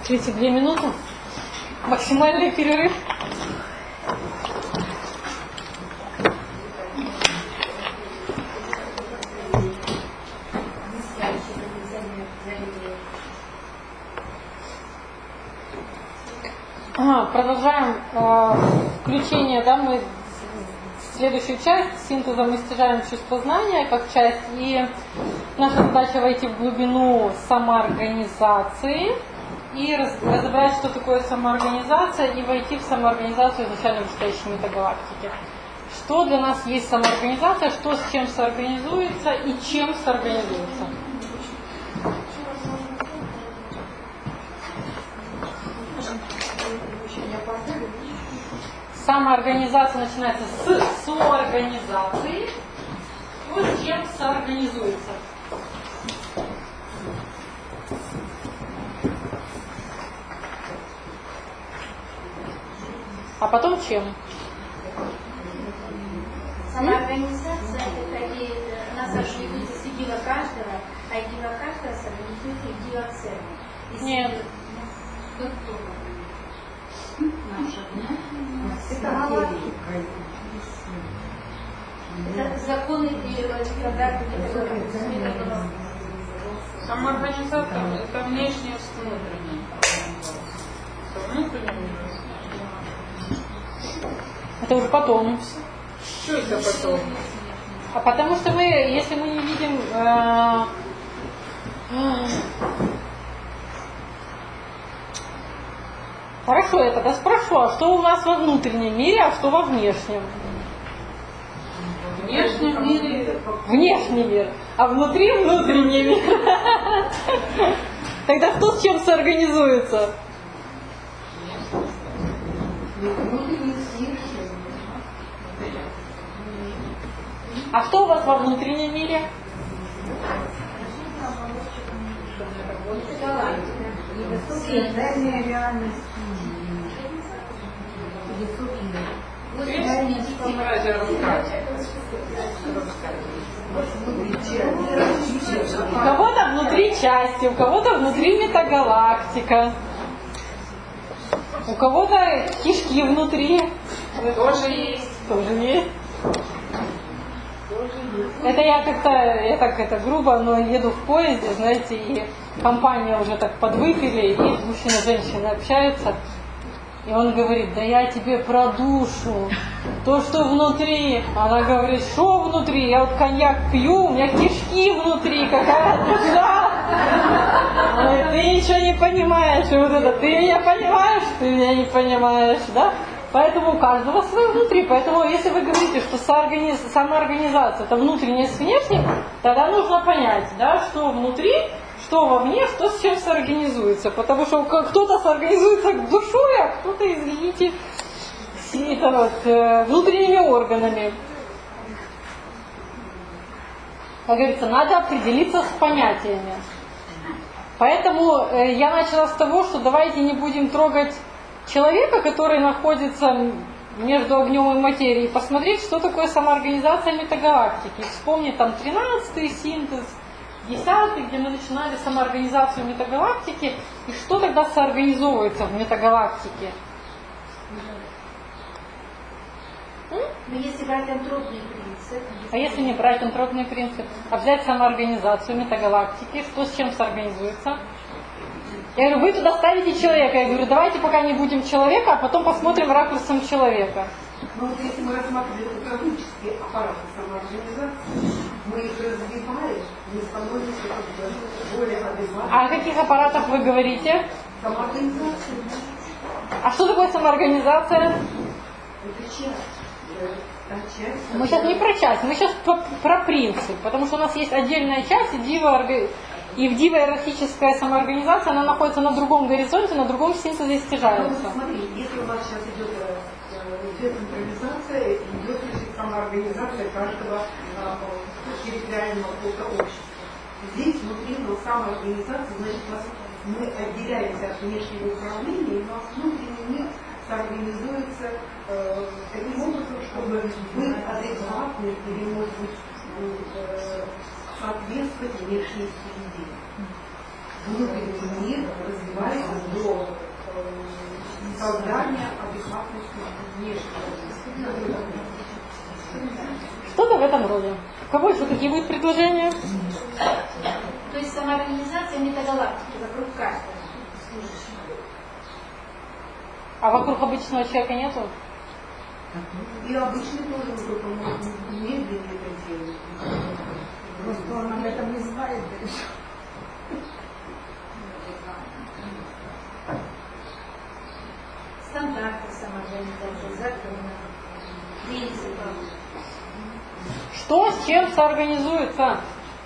32 минуты. Максимальный перерыв. Продолжаем включение, да, мы следующую часть синтеза мы стяжаем чувство знания как часть, и наша задача войти в глубину самоорганизации и разобрать, что такое самоорганизация, и войти в самоорганизацию изначально вышестоящей метагалактики. Что для нас есть самоорганизация, что с чем соорганизуется и чем соорганизуется. Самоорганизация начинается с соорганизации, и вот чем соорганизуется. А потом чем? Самоорганизация – это нас организует сидела каждого, а идея каждого соорганизует идея цели. Нет. Это законы и стандарты. Самоорганизация – это внешнее с внутренним. Это уже потом. Что это потом? А потому что мы, если мы не видим... Хорошо, я тогда спрошу, а что у нас во внутреннем мире, а что во внешнем? В внешнем мире... Внешний мир, а внутри внутренний мир. Тогда кто с чем соорганизуется? А что у вас во внутреннем мире? У кого-то внутри части, у кого-то внутри метагалактика, у кого-то кишки внутри. Тоже есть. Тоже есть. Это я так грубо, но еду в поезде, знаете, и компания уже так подвыпили, и мужчина и женщина общаются. И он говорит: да я тебе про душу, то, что внутри. Она говорит: что внутри? Я вот коньяк пью, у меня кишки внутри, какая душа. Она говорит: ты ничего не понимаешь, и вот это, ты меня понимаешь, ты меня не понимаешь, да? Поэтому у каждого свое внутри. Поэтому если вы говорите, что самоорганизация это внутреннее с внешним, тогда нужно понять, да, что внутри, что вовне, что с чем соорганизуется. Потому что кто-то соорганизуется душой, а кто-то, извините, внутренними органами. Как говорится, надо определиться с понятиями. Поэтому я начала с того, что давайте не будем трогать человека, который находится между огнем и материей, посмотреть, что такое самоорганизация метагалактики. Вспомнить там 13-й синтез, 10-й, где мы начинали самоорганизацию метагалактики, и что тогда соорганизовывается в метагалактике. Но если брать антропный принцип... А если не брать антропный принцип, а взять самоорганизацию метагалактики, что с чем соорганизуется? Я говорю: вы туда ставите человека. Я говорю: давайте пока не будем человека, а потом посмотрим ракурсом человека. Ну вот если мы рассматриваем экономические аппараты самоорганизации, мы их развиваем, мы становимся более адекватными. А о каких аппаратах вы говорите? Самоорганизация. А что такое самоорганизация? Это часть. Мы сейчас не про часть, мы сейчас про принцип, потому что у нас есть отдельная часть, и в диво-иерархическая самоорганизация, она находится на другом горизонте, на другом синтезе стяжается. Ну, смотри, если у нас сейчас идет децентрализация, идет самоорганизация каждого территориального общества. Здесь внутри самоорганизации, значит, мы отделяемся от внешнего управления, и у нас внутренний мир соорганизуется таким образом, чтобы быть адекватным или, может быть, соответствовать внешней среде. внутренний мир развивается до создания адекватности внешнего. Что-то в этом роде. У кого еще какие будут предложения? То есть самоорганизация метагалактики вокруг каждого служащего. А вокруг обычного человека нету? И обычный тоже кто-то может медленнее это делать. Просто он об этом не знает даже. Стандарты самоорганизации, законы, принципы. Что с чем соорганизуется?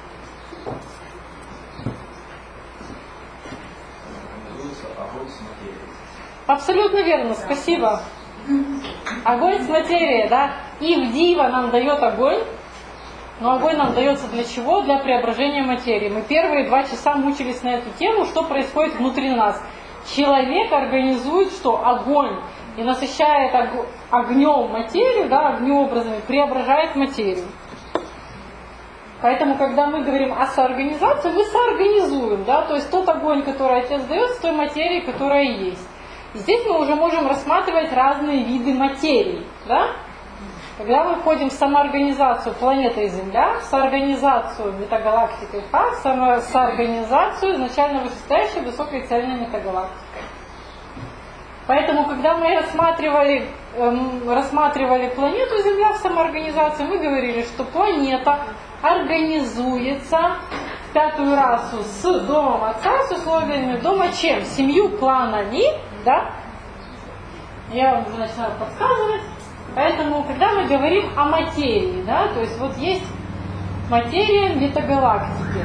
Абсолютно верно, спасибо. Огонь с материей, да? И в Дива нам дает огонь, но огонь нам дается для чего? Для преображения материи. Мы первые 2 часа мучились на эту тему, что происходит внутри нас. Человек организует что? Огонь. И насыщает огнем материю, да, огнеобразами, преображает материю. Поэтому, когда мы говорим о соорганизации, мы соорганизуем, да, то есть тот огонь, который Отец дает, с той материей, которая есть. И здесь мы уже можем рассматривать разные виды материи, да. Когда мы входим в самоорганизацию планеты и Земля, в соорганизацию метагалактики Х, в соорганизацию изначально вышестоящей высокой цельной метагалактики. Поэтому, когда мы рассматривали планету Земля в самоорганизации, мы говорили, что планета организуется в 5-ю расу с домом Отца, с условиями дома чем? 7 планами, да? Я вам уже начинаю подсказывать. Поэтому, когда мы говорим о материи, да, то есть вот есть материя метагалактики.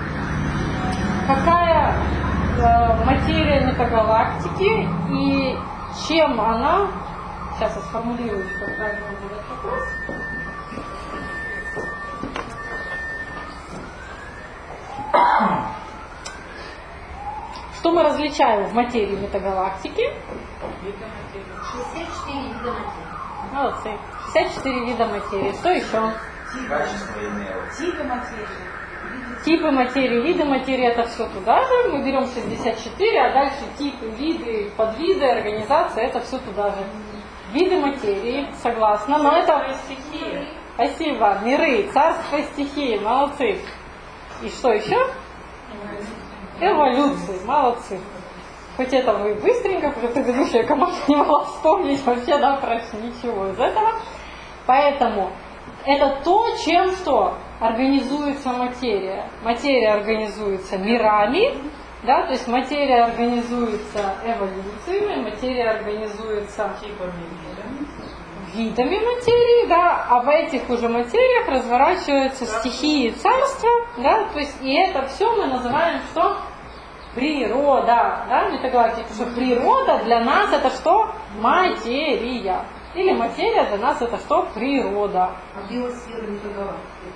Какая материя метагалактики и чем она? Сейчас я сформулирую, как правильно будет вопрос. Что мы различаем в материи метагалактики? 64 вида материи. Молодцы. 54 вида материи. Что еще? Типы материи. Типы материи, виды материи, это все туда же. Мы берем 64, а дальше типы, виды, подвиды, организации, это все туда же. Виды материи, согласна. Но это... Стихии. Спасибо. Миры, царство стихии, молодцы. И что еще? Эволюции, молодцы. Хоть это вы быстренько, уже предыдущая команда не могла вспомнить вообще, да, почти ничего из этого. Поэтому это то, чем что? Организуется материя. Материя организуется мирами, да, то есть материя организуется эволюциями, материя организуется видами материи, да, а в этих уже материях разворачиваются стихии царства, да, то есть и это все мы называем что? Природа, да, метагалактика, потому что природа для нас это что? Материя. Или материя для нас это что? Природа. А биосфера метагалактики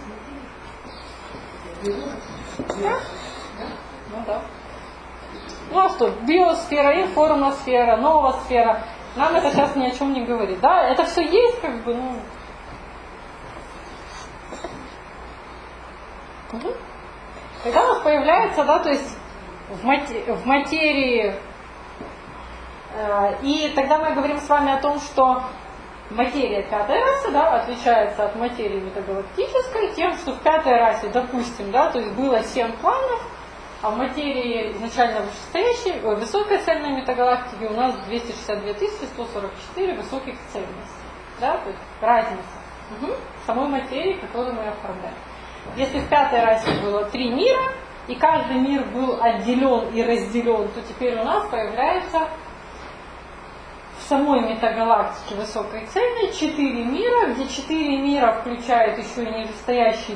это здесь материя? Да? Ну да. Ну а что? Биосфера, информосфера, новосфера. Нам это сейчас ни о чем не говорит. Да, это все есть, как бы, ну. Угу. Когда у нас появляется, да, то есть в материи, и тогда мы говорим с вами о том, что материя 5-й расы, да, отличается от материи метагалактической тем, что в 5-й расе, допустим, да, то есть было 7 планов, а в материи изначально вышестоящей, высокой цельной метагалактики у нас 262 144 высоких цельностей. Да, то есть разница самой материи, которую мы оформляем. Если в 5-й расе было 3 мира, и каждый мир был отделен и разделен, то теперь у нас появляется в самой метагалактике высокой цельной 4 мира, где 4 мира включают еще и нижестоящие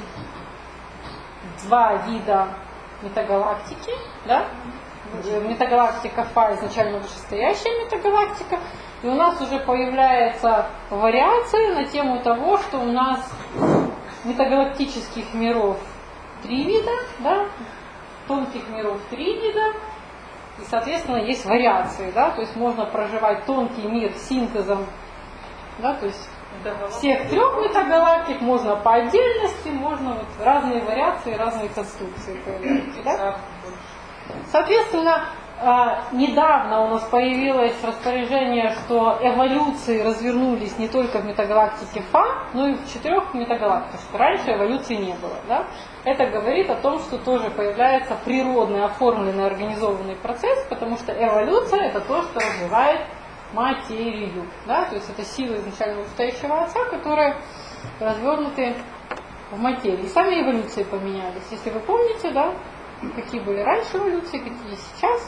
2 вида метагалактики, да? Метагалактика Фа изначально вышестоящая метагалактика, и у нас уже появляется вариация на тему того, что у нас метагалактических миров 3 вида, да? Тонких миров 3 вида, и, соответственно, есть вариации, да? То есть можно проживать тонкий мир синтезом, да? То есть всех 3 метагалактик, можно по отдельности, можно вот разные вариации, разные конструкции появляются, да? Соответственно, недавно у нас появилось распоряжение, что эволюции развернулись не только в метагалактике Фа, но и в 4 метагалактиках, что раньше эволюции не было. Да? Это говорит о том, что тоже появляется природный, оформленный, организованный процесс, потому что эволюция – это то, что развивает материю. Да? То есть это силы изначально вышестоящего Отца, которые развернуты в материи. И сами эволюции поменялись. Если вы помните, да, какие были раньше эволюции, какие сейчас.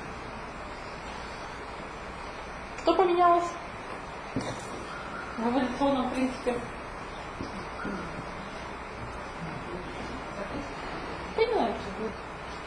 Что поменялось в эволюционном принципе? Понимаю, что будет.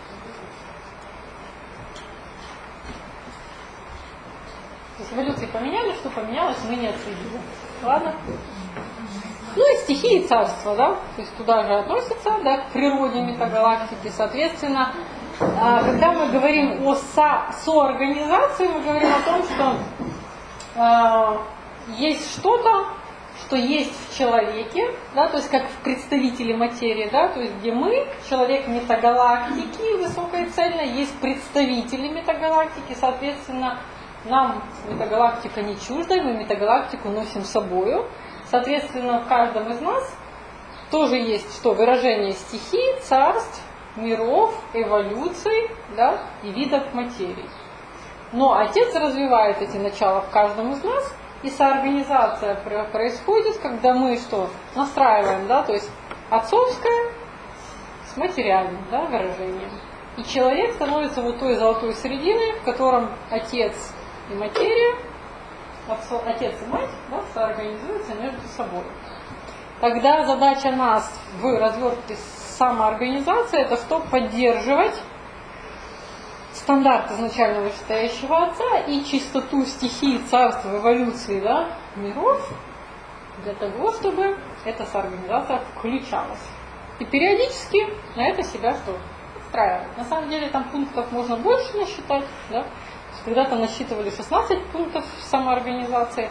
То есть эволюции поменялись, что поменялось, мы не отследили. Ладно? Ну и стихии царства, да, то есть туда же относятся, да, к природе метагалактики. Соответственно, когда мы говорим о соорганизации, мы говорим о том, что есть что-то, что есть в человеке, да, то есть как в представителе материи, да, то есть где мы, человек метагалактики высокой цельной, есть представители метагалактики, соответственно, нам метагалактика не чужда, мы метагалактику носим с собою. Соответственно, в каждом из нас тоже есть что? Выражение стихий, царств, миров, эволюций, да, и видов материи. Но Отец развивает эти начала в каждом из нас, и соорганизация происходит, когда мы что? Настраиваем, да, то есть отцовское с материальным, да, выражением. И человек становится вот той золотой серединой, в котором Отец и материя, Отец и мать, да, соорганизуются между собой. Тогда задача нас в развертке самоорганизации – это что? Поддерживать стандарт изначально вышестоящего Отца и чистоту стихий, царства, эволюции, да, миров для того, чтобы эта соорганизация включалась. И периодически на это себя что? Устраивать. На самом деле там пунктов можно больше насчитать, да? Когда-то насчитывали 16 пунктов самоорганизации.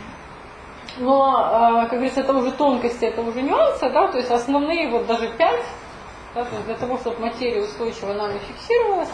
Но, как говорится, это уже тонкости, это уже нюансы, да, то есть основные вот даже 5, да, то есть для того, чтобы материя устойчиво нами фиксировалась,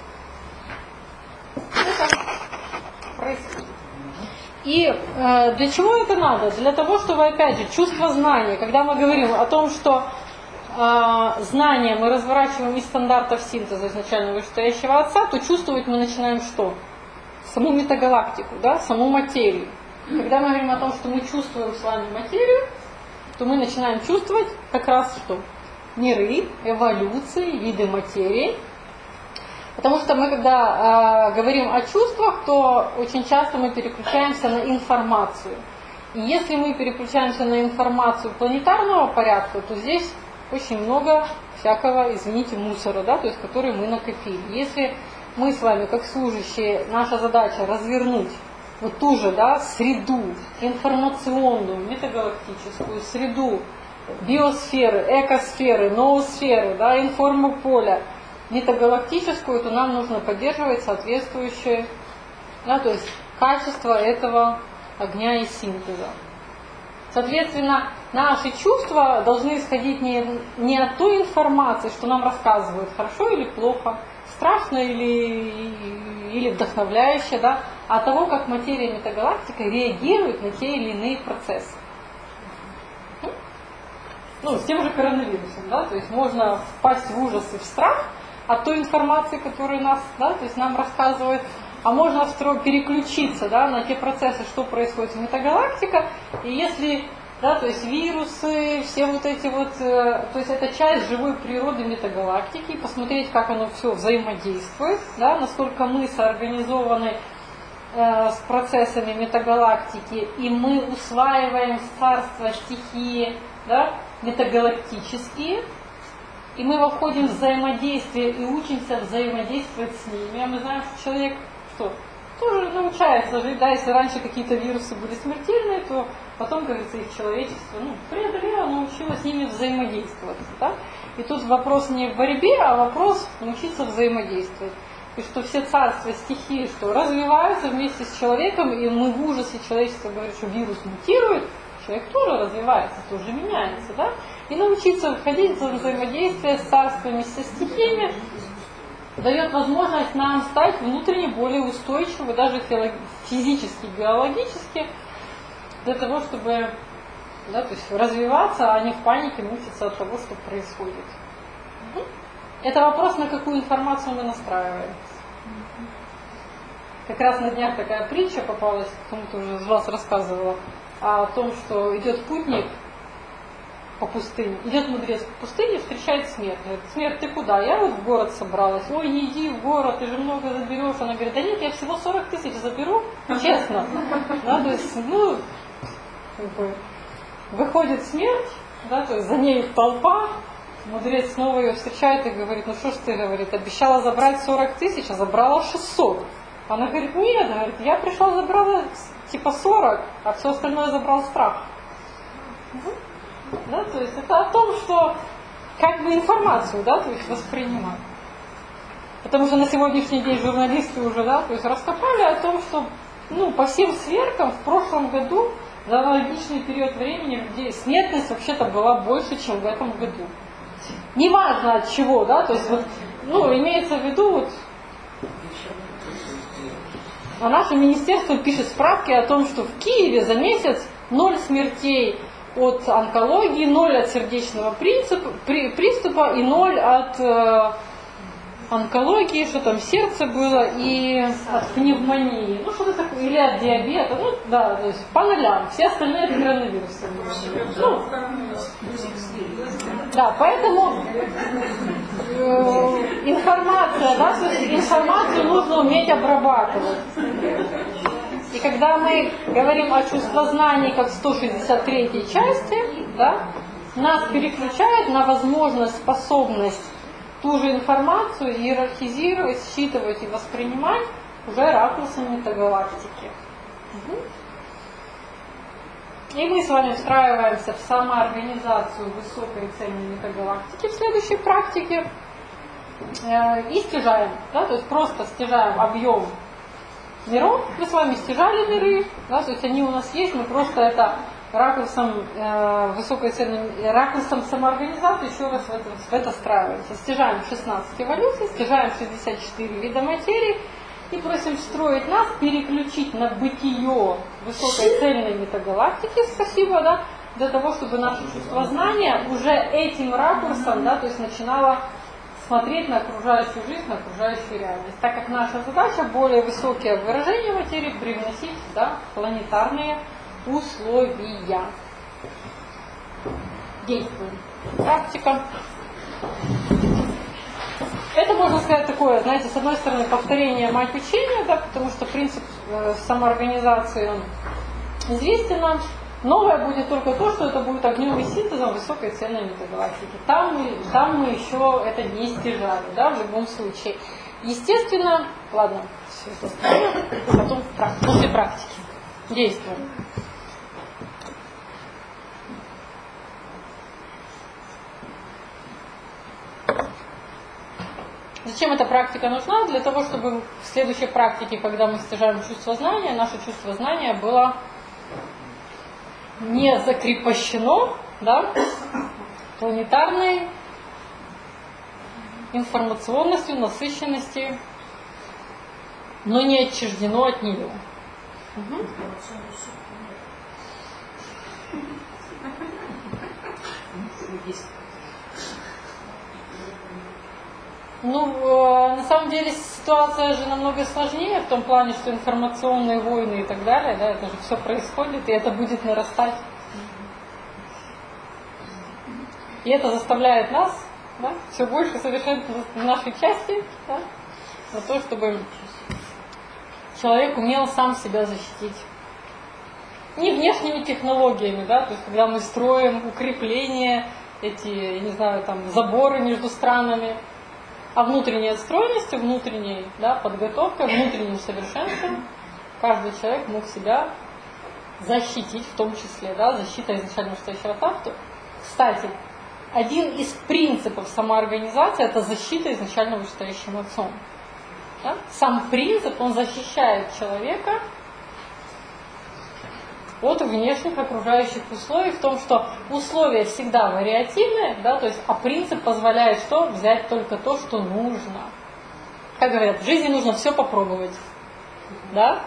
это происходит. И для чего это надо? Для того, чтобы, опять же, чувство знания, когда мы говорим о том, что знания мы разворачиваем из стандартов синтеза изначально вышестоящего Отца, то чувствовать мы начинаем что? Саму метагалактику, да, саму материю. Когда мы говорим о том, что мы чувствуем с вами материю, то мы начинаем чувствовать как раз что? Миры, эволюции, виды материи. Потому что мы, когда говорим о чувствах, то очень часто мы переключаемся на информацию. И если мы переключаемся на информацию планетарного порядка, то здесь очень много всякого, извините, мусора, да, то есть который мы накопили. Если мы с вами, как служащие, наша задача развернуть вот ту же, да, среду информационную, метагалактическую, среду биосферы, экосферы, ноосферы, да, информополя, метагалактическую, то нам нужно поддерживать соответствующее, да, то есть качество этого огня и синтеза. Соответственно, наши чувства должны исходить не от той информации, что нам рассказывают, хорошо или плохо, страшно или вдохновляюще, да, а от того, как материя метагалактика реагирует на те или иные процессы. Ну, с тем же коронавирусом, да, то есть можно впасть в ужас и в страх от той информации, которую нас, да, то есть нам рассказывают, а можно переключиться, да, на те процессы, что происходит в метагалактике, и если, да, то есть вирусы, все вот эти вот, то есть это часть живой природы метагалактики, посмотреть, как оно все взаимодействует, да, насколько мы соорганизованы с процессами метагалактики, и мы усваиваем царство стихии, да, метагалактические, и мы входим в взаимодействие и учимся взаимодействовать с ними. А мы знаем, что человек что? Тоже научается жить, да, если раньше какие-то вирусы были смертельные, то потом, как говорится, их человечество преодолело, научилось с ними взаимодействовать. Да? И тут вопрос не в борьбе, а вопрос научиться взаимодействовать. И что все царства стихии, что развиваются вместе с человеком, и мы в ужасе человечества говорим, что вирус мутирует, человек тоже развивается, тоже меняется, да? И научиться входить в взаимодействие с царствами, со стихиями, дает возможность нам стать внутренне более устойчивы, даже физически, биологически, для того, чтобы, да, то есть развиваться, а не в панике мучиться от того, что происходит. Это вопрос, на какую информацию мы настраиваемся. Как раз на днях такая притча попалась, кому-то уже из вас рассказывала, о том, что идет путник по пустыне, идет мудрец по пустыне, встречает смерть. Говорит: смерть, ты куда? Я вот в город собралась. Ой, не иди в город, ты же много заберешь. Она говорит: да нет, я всего 40 000 заберу, честно. Да, то есть, ну, как бы, выходит смерть, да, то есть за ней толпа, мудрец снова ее встречает и говорит: ну что ж ты, говорит, обещала забрать 40 000, а забрала 600. Она говорит: нет, говорит, я пришла, забрала типа 40, а все остальное забрал страх. Да, то есть это о том, что как бы информацию, да, то есть воспринимать. Потому что на сегодняшний день журналисты уже, да, то есть раскопали о том, что, ну, по всем сверкам в прошлом году за аналогичный период времени людей смертность вообще-то была больше, чем в этом году. Неважно от чего, да, то есть вот, ну, имеется в виду вот. А наше министерство пишет справки о том, что в Киеве за месяц 0 смертей от онкологии, 0 от сердечного приступа и 0 от онкологии, что там сердце было, и от пневмонии, ну что-то такое, или от диабета, ну да, то есть по нулям, все остальные это коронавирусы. Ну, да, поэтому информация, да, то есть информацию нужно уметь обрабатывать. И когда мы говорим о чувствознании как 163-й части, да, нас переключает на возможность, способность ту же информацию иерархизировать, считывать и воспринимать уже ракурсом метагалактики. И мы с вами встраиваемся в самоорганизацию высокой цельной метагалактики в следующей практике и стяжаем, да, то есть просто стяжаем объем миров. Мы с вами стяжали миры, да, то есть они у нас есть, мы просто это ракурсом высокой цельной, ракурсом самоорганизации еще раз в это встраиваемся. Стяжаем 16 эволюций, стяжаем 64 вида материи и просим встроить нас, переключить на бытие высокой цельной метагалактики, спасибо, да, для того, чтобы наше чувствознание уже этим ракурсом, да, то есть начинало смотреть на окружающую жизнь, на окружающую реальность. Так как наша задача более высокие выражения материи привносить, да, в планетарные условия. Действуем. Практика. Это, можно сказать, такое, знаете, с одной стороны, повторение мать учения, да, потому что принцип самоорганизации, он известен нам. Новое будет только то, что это будет огнем и синтезом высокой цельной метагалактики. Там мы еще это не стяжали, да, в любом случае. Естественно, ладно, все это оставим, потом после практики. Действуем. Зачем эта практика нужна? Для того, чтобы в следующей практике, когда мы стяжаем чувство знания, наше чувство знания было не закрепощено, да, планетарной информационностью, насыщенностью, но не отчуждено от нее. Угу. Ну, на самом деле ситуация же намного сложнее в том плане, что информационные войны и так далее, да, это же все происходит, и это будет нарастать. И это заставляет нас, да, все больше совершенствовать в нашей части, да, на то, чтобы человек умел сам себя защитить. Не внешними технологиями, да, то есть когда мы строим укрепления, эти, я не знаю, там, заборы между странами, а внутренней отстроенностью, внутренней, да, подготовкой, внутренним совершенством каждый человек мог себя защитить, в том числе, да, защита изначально вышестоящего факта. Кстати, один из принципов самоорганизации – это защита изначально вышестоящим отцом. Да? Сам принцип, он защищает человека от внешних окружающих условий, в том, что условия всегда вариативны, да, то есть, а принцип позволяет что? Взять только то, что нужно. как говорят, в жизни нужно все попробовать. Да?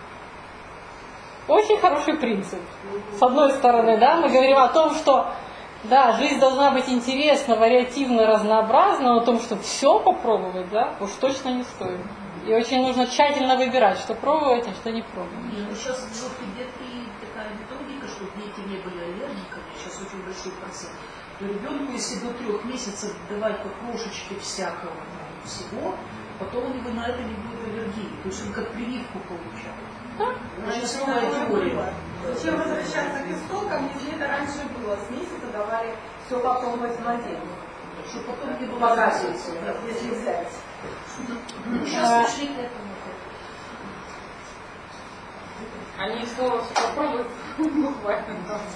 Очень хороший принцип. С одной стороны, да, мы говорим о том, что да, жизнь должна быть интересна, вариативна, разнообразна, но о том, что все попробовать, да, уж точно не стоит. И очень нужно тщательно выбирать, что пробовать, а что не пробовать. Сейчас вот идет и такая методика, чтобы дети не были аллергиками, сейчас очень большой процент. Но ребенку, если до 3 месяцев давать по крошечке всякого всего, потом у него на это не будет аллергии. То есть он как прививку получает. Очень новая теория. Зачем возвращаться к истокам, если это раньше было? С месяца давали все попробовать младенцу. Чтобы потом не было Показывать, разницы. если взять. Сейчас пришли к этому. Они снова все попробуют буквально.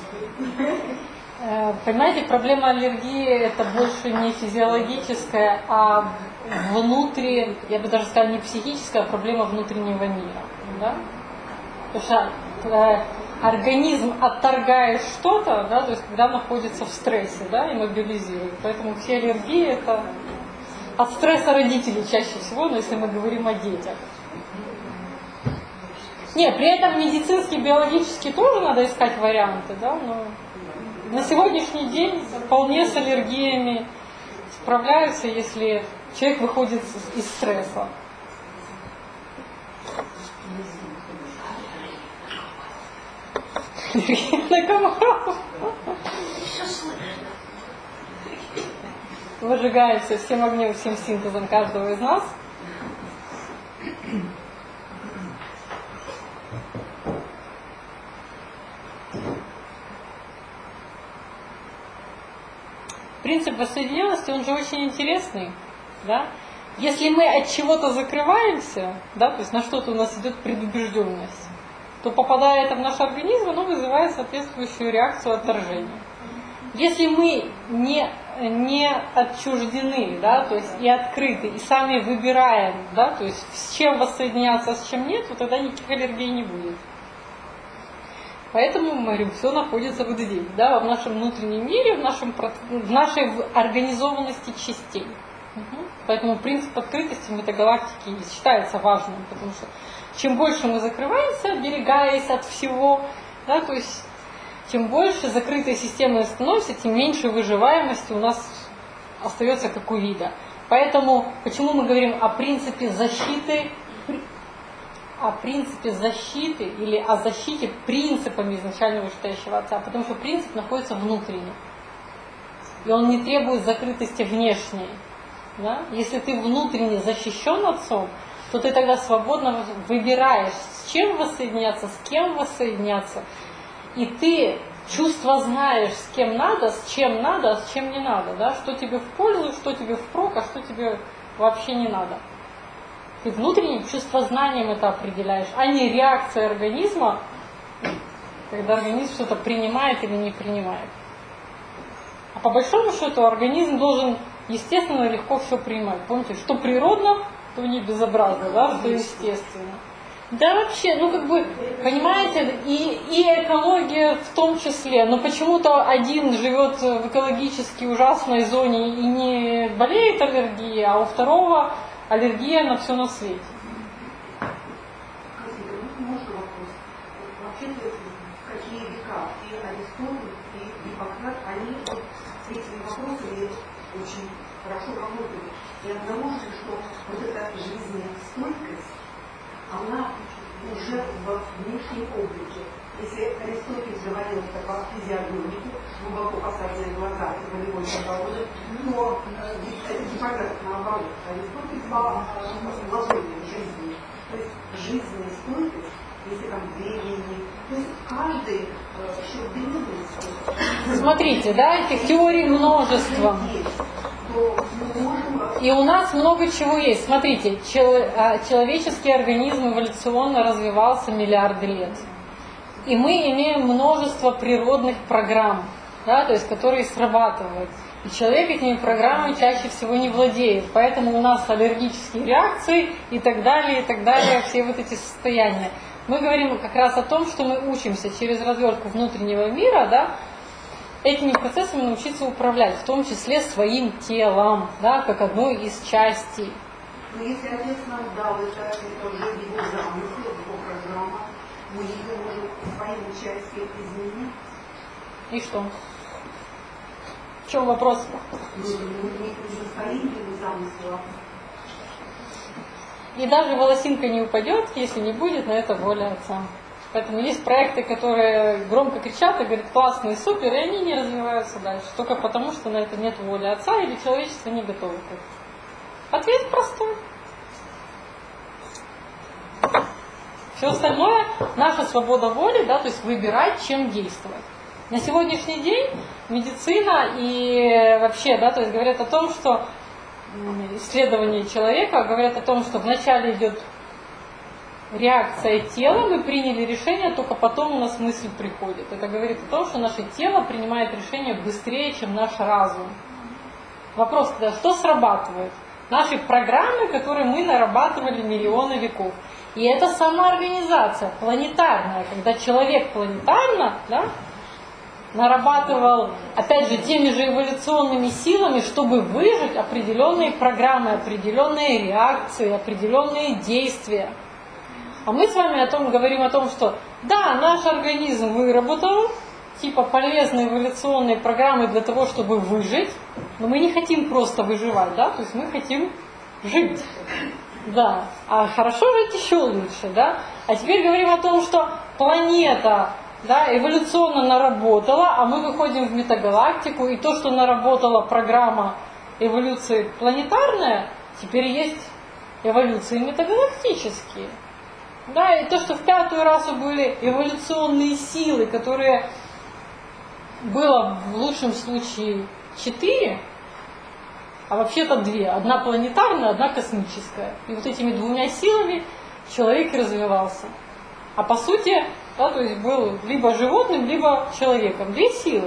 Понимаете, проблема аллергии это больше не физиологическая, а внутри, я бы даже сказала, не психическая, а проблема внутреннего мира. Да? Потому что организм отторгает что-то, да, то есть когда находится в стрессе, да, и мобилизирует. Поэтому все аллергии это от стресса родителей чаще всего, но если мы говорим о детях. Нет, при этом медицински, биологически тоже надо искать варианты, да, но на сегодняшний день вполне с аллергиями справляются, если человек выходит из стресса. На комаров. Выжигается всем огнем, всем синтезом каждого из нас. Принцип воссоединенности, он же очень интересный, да? Если мы от чего-то закрываемся, да, то есть на что-то у нас идет предубежденность, то попадая это в наш организм, оно вызывает соответствующую реакцию отторжения. Если мы не отчуждены, да, то есть и открыты, и сами выбираем, да, то есть с чем воссоединяться, а с чем нет, то тогда никаких аллергий не будет. Поэтому, мы говорим, все находится вот здесь, да, в нашем внутреннем мире, в нашей организованности частей. Поэтому принцип открытости в метагалактике считается важным, потому что чем больше мы закрываемся, оберегаясь от всего, да, то есть чем больше закрытые системы становятся, тем меньше выживаемости у нас остается как у вида. Поэтому, почему мы говорим о принципе защиты или о защите принципами изначально вышестоящего Отца, потому что принцип находится внутренне. И он не требует закрытости внешней. Да? Если ты внутренне защищен Отцом, то ты тогда свободно выбираешь, с чем воссоединяться, с кем воссоединяться. И ты чувство знаешь, с кем надо, с чем надо, а с чем не надо. Да? Что тебе в пользу, что тебе впрок, а что тебе вообще не надо. Ты внутренним чувствознанием это определяешь, а не реакция организма, когда организм что-то принимает или не принимает. А по большому счету организм должен естественно легко все принимать. Помните, что природно, то не безобразно, да, что естественно. Да вообще, понимаете, и экология в том числе. Но почему-то один живет в экологически ужасной зоне и не болеет аллергией, а у второго аллергия на все на свете. Можно вопрос? Вообще-то, в какие века и Аристотель, и Гиппократ, они с этими вопросами очень хорошо работали. И обнаружили, что вот эта жизненная стойкость, она уже в внешнем облике. Если Аристотель говорил про физиогномику, глубоко посаженные глаза и волевой подбородок, то Гиппократ наоборот. Аристотель по вложению жизни. То есть жизненная стойкость, если там времени, то есть каждый еще длинный. Смотрите, да, этих теорий множество. И у нас много чего есть. Смотрите, человеческий организм эволюционно развивался миллиарды лет. И мы имеем множество природных программ, да, то есть, которые срабатывают. И человек этими программами чаще всего не владеет. Поэтому у нас аллергические реакции и так далее, все вот эти состояния. Мы говорим как раз о том, что мы учимся через развертку внутреннего мира, да, этими процессами научиться управлять, в том числе своим телом, да, как одной из частей. Но если отец нам дал это уже его замысел, его программа, мы ее можем своим участием изменить. И что? В чем вопрос? Мы не состоим его замысла. И даже волосинка не упадет, если не будет на это воля отца. Поэтому есть проекты, которые громко кричат и говорят, классные, супер, и они не развиваются дальше. Только потому, что на это нет воли отца или человечество не готово к этому. Ответ простой. Все остальное наша свобода воли, да, то есть выбирать, чем действовать. На сегодняшний день медицина и вообще, да, то есть говорят о том, что исследования человека говорят о том, что вначале идет реакция тела, мы приняли решение, только потом у нас мысль приходит. Это говорит о том, что наше тело принимает решение быстрее, чем наш разум. Вопрос тогда, что срабатывает? Наши программы, которые мы нарабатывали миллионы веков. И это самоорганизация планетарная, когда человек планетарно, да, нарабатывал, опять же, теми же эволюционными силами, чтобы выжить определенные программы, определенные реакции, определенные действия. А мы с вами говорим о том, что да, наш организм выработал типа полезные эволюционные программы для того, чтобы выжить, но мы не хотим просто выживать, да, то есть мы хотим жить. Да, а хорошо жить еще лучше, да. А теперь говорим о том, что планета, да, эволюционно наработала, а мы выходим в метагалактику, и то, что наработала программа эволюции планетарная, теперь есть эволюции метагалактические. Да, и то, что в 5-ю расу были эволюционные силы, которые было в лучшем случае 4, а вообще-то 2. Одна планетарная, одна космическая. И вот этими 2 силами человек и развивался. А по сути, да, то есть был либо животным, либо человеком. 2 силы.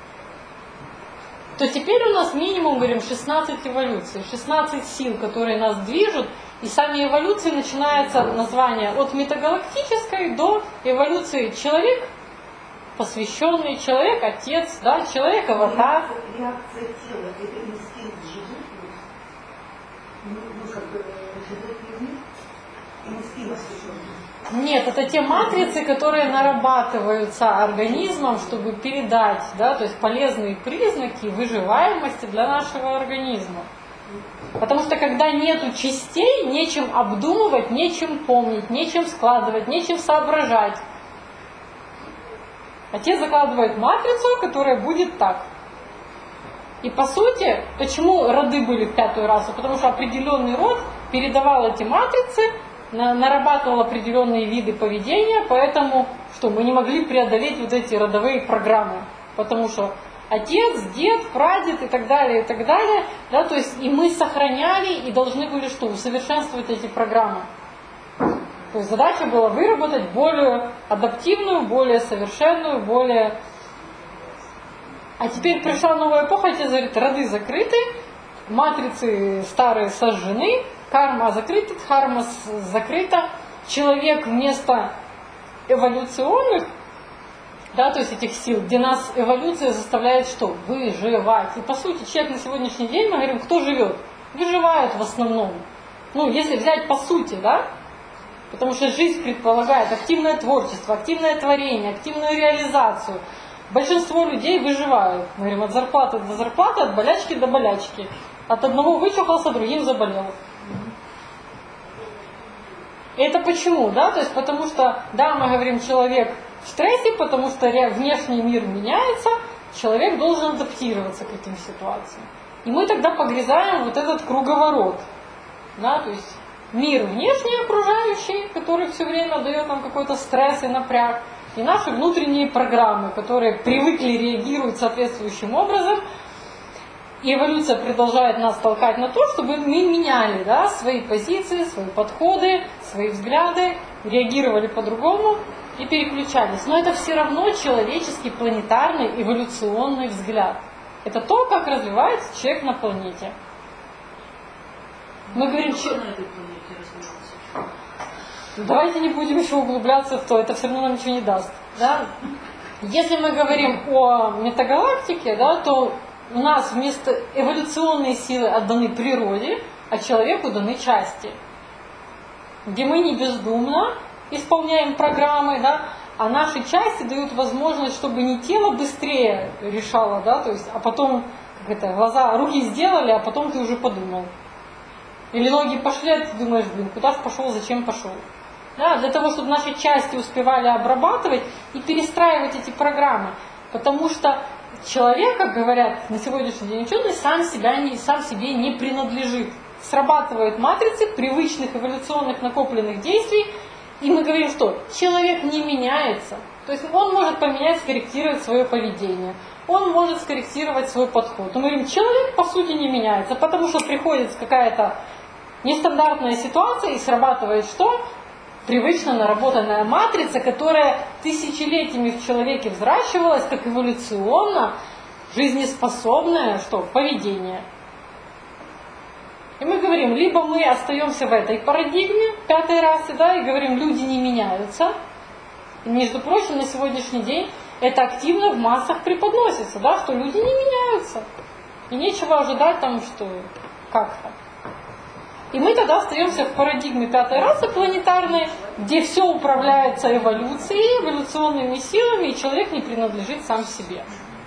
То теперь у нас минимум, говорим, 16 эволюций, 16 сил, которые нас движут. И сами эволюции начинается название от метагалактической до эволюции человек, посвященный человек, отец, да, человек, аватар. Реакция тела – это инстинкт животных? Ну, как бы, животный мир? Инстинкт. Нет, это те матрицы, которые нарабатываются организмом, чтобы передать, да, то есть полезные признаки выживаемости для нашего организма. Потому что когда нету частей, нечем обдумывать, нечем помнить, нечем складывать, нечем соображать. Отец закладывает матрицу, которая будет так. И по сути, почему роды были в 5-ю расу? Потому что определенный род передавал эти матрицы, нарабатывал определенные виды поведения, поэтому что мы не могли преодолеть вот эти родовые программы. Потому что отец, дед, прадед и так далее, да, то есть и мы сохраняли и должны были что? Усовершенствовать эти программы. То есть задача была выработать более адаптивную, более совершенную, более... А теперь пришла новая эпоха, отец говорит, роды закрыты, матрицы старые сожжены, карма закрыта, дхарма закрыта, человек вместо эволюционных, да, то есть этих сил, где нас эволюция заставляет что? Выживать. И по сути человек на сегодняшний день, мы говорим, кто живет? Выживают в основном. Ну, если взять по сути, да? Потому что жизнь предполагает активное творчество, активное творение, активную реализацию. Большинство людей выживают. Мы говорим, от зарплаты до зарплаты, от болячки до болячки. От одного вычухался, другим заболел. И это почему? Да? То есть потому что, да, мы говорим, человек в стрессе, потому что внешний мир меняется, человек должен адаптироваться к этим ситуациям. И мы тогда погрязаем вот этот круговорот. Да? То есть мир внешний окружающий, который все время дает нам какой-то стресс и напряг, и наши внутренние программы, которые привыкли реагировать соответствующим образом. И эволюция продолжает нас толкать на то, чтобы мы меняли, да, свои позиции, свои подходы, свои взгляды, реагировали по-другому и переключались. Но это все равно человеческий, планетарный, эволюционный взгляд. Это то, как развивается человек на планете. Мы говорим, что на этой планете развивался? Давайте не будем еще углубляться в то, это все равно нам ничего не даст. Да? Если мы говорим о метагалактике, да, то у нас вместо эволюционной силы отданы природе, а человеку даны части, где мы не бездумно исполняем программы, да, а наши части дают возможность, чтобы не тело быстрее решало, да, то есть, а потом глаза, руки сделали, а потом ты уже подумал. Или ноги пошли, а ты думаешь, куда же пошел, зачем пошел. Да, для того, чтобы наши части успевали обрабатывать и перестраивать эти программы. Потому что человек, как говорят на сегодняшний день ученые, сам себе не принадлежит. Срабатывают матрицы привычных эволюционных накопленных действий, и мы говорим, что человек не меняется. То есть он может поменять, скорректировать свое поведение. Он может скорректировать свой подход. Мы говорим, человек по сути не меняется, потому что приходит какая-то нестандартная ситуация и срабатывает что? Привычно наработанная матрица, которая тысячелетиями в человеке взращивалась, как эволюционно жизнеспособное что? Поведение. И мы говорим, либо мы остаемся в этой парадигме, пятой расы, да, и говорим, люди не меняются. И, между прочим, на сегодняшний день это активно в массах преподносится, да, что люди не меняются. И нечего ожидать там, что как-то. И мы тогда остаемся в парадигме пятой расы планетарной, где все управляется эволюцией, эволюционными силами, и человек не принадлежит сам себе.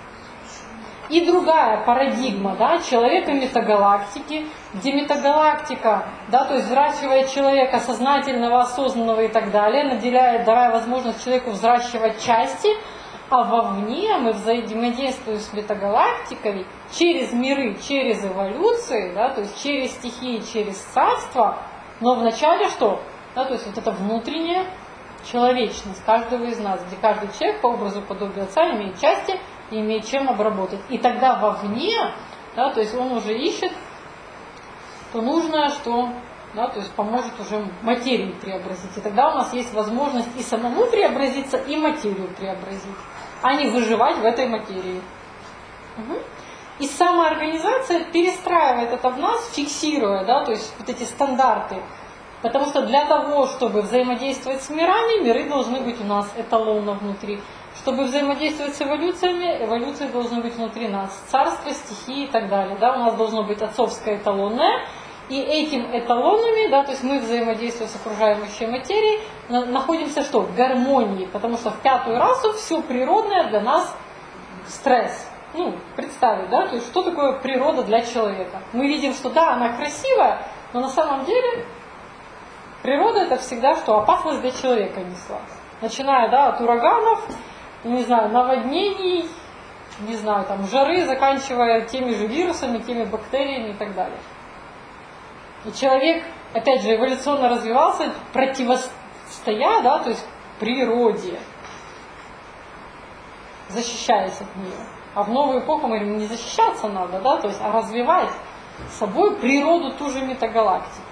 И другая парадигма, да, человека метагалактики, где метагалактика, да, то есть взращивает человека сознательного, осознанного и так далее, наделяет, давая возможность человеку взращивать части, а вовне мы взаимодействуем с метагалактикой через миры, через эволюции, да, то есть через стихии, через царство, но вначале что? Да, то есть вот эта внутренняя человечность каждого из нас, где каждый человек по образу подобия отца имеет части и имеет чем обработать. И тогда вовне, да, то есть он уже ищет то нужное, что, да, то есть поможет уже материю преобразить. И тогда у нас есть возможность и самому преобразиться, и материю преобразить, а не выживать в этой материи. Угу. И самоорганизация перестраивает это в нас, фиксируя, да, то есть вот эти стандарты. Потому что для того, чтобы взаимодействовать с мирами, миры должны быть у нас эталонно внутри. Чтобы взаимодействовать с эволюциями, эволюции должны быть внутри нас. Царство, стихии и так далее. Да, у нас должно быть отцовское эталонное. И этим эталонами, да, то есть мы взаимодействуем с окружающей материей, находимся что? В гармонии. Потому что в пятую расу все природное для нас стресс. Ну, представить, да, то есть что такое природа для человека. Мы видим, что да, она красивая, но на самом деле природа это всегда что? Опасность для человека несла. Начиная, да, от ураганов, не знаю, наводнений, не знаю, там, жары, заканчивая теми же вирусами, теми бактериями и так далее. И человек, опять же, эволюционно развивался, противостоя, да, то есть природе, защищаясь от нее. А в новую эпоху мы говорим, не защищаться надо, да, то есть, а развивать собой природу ту же метагалактики.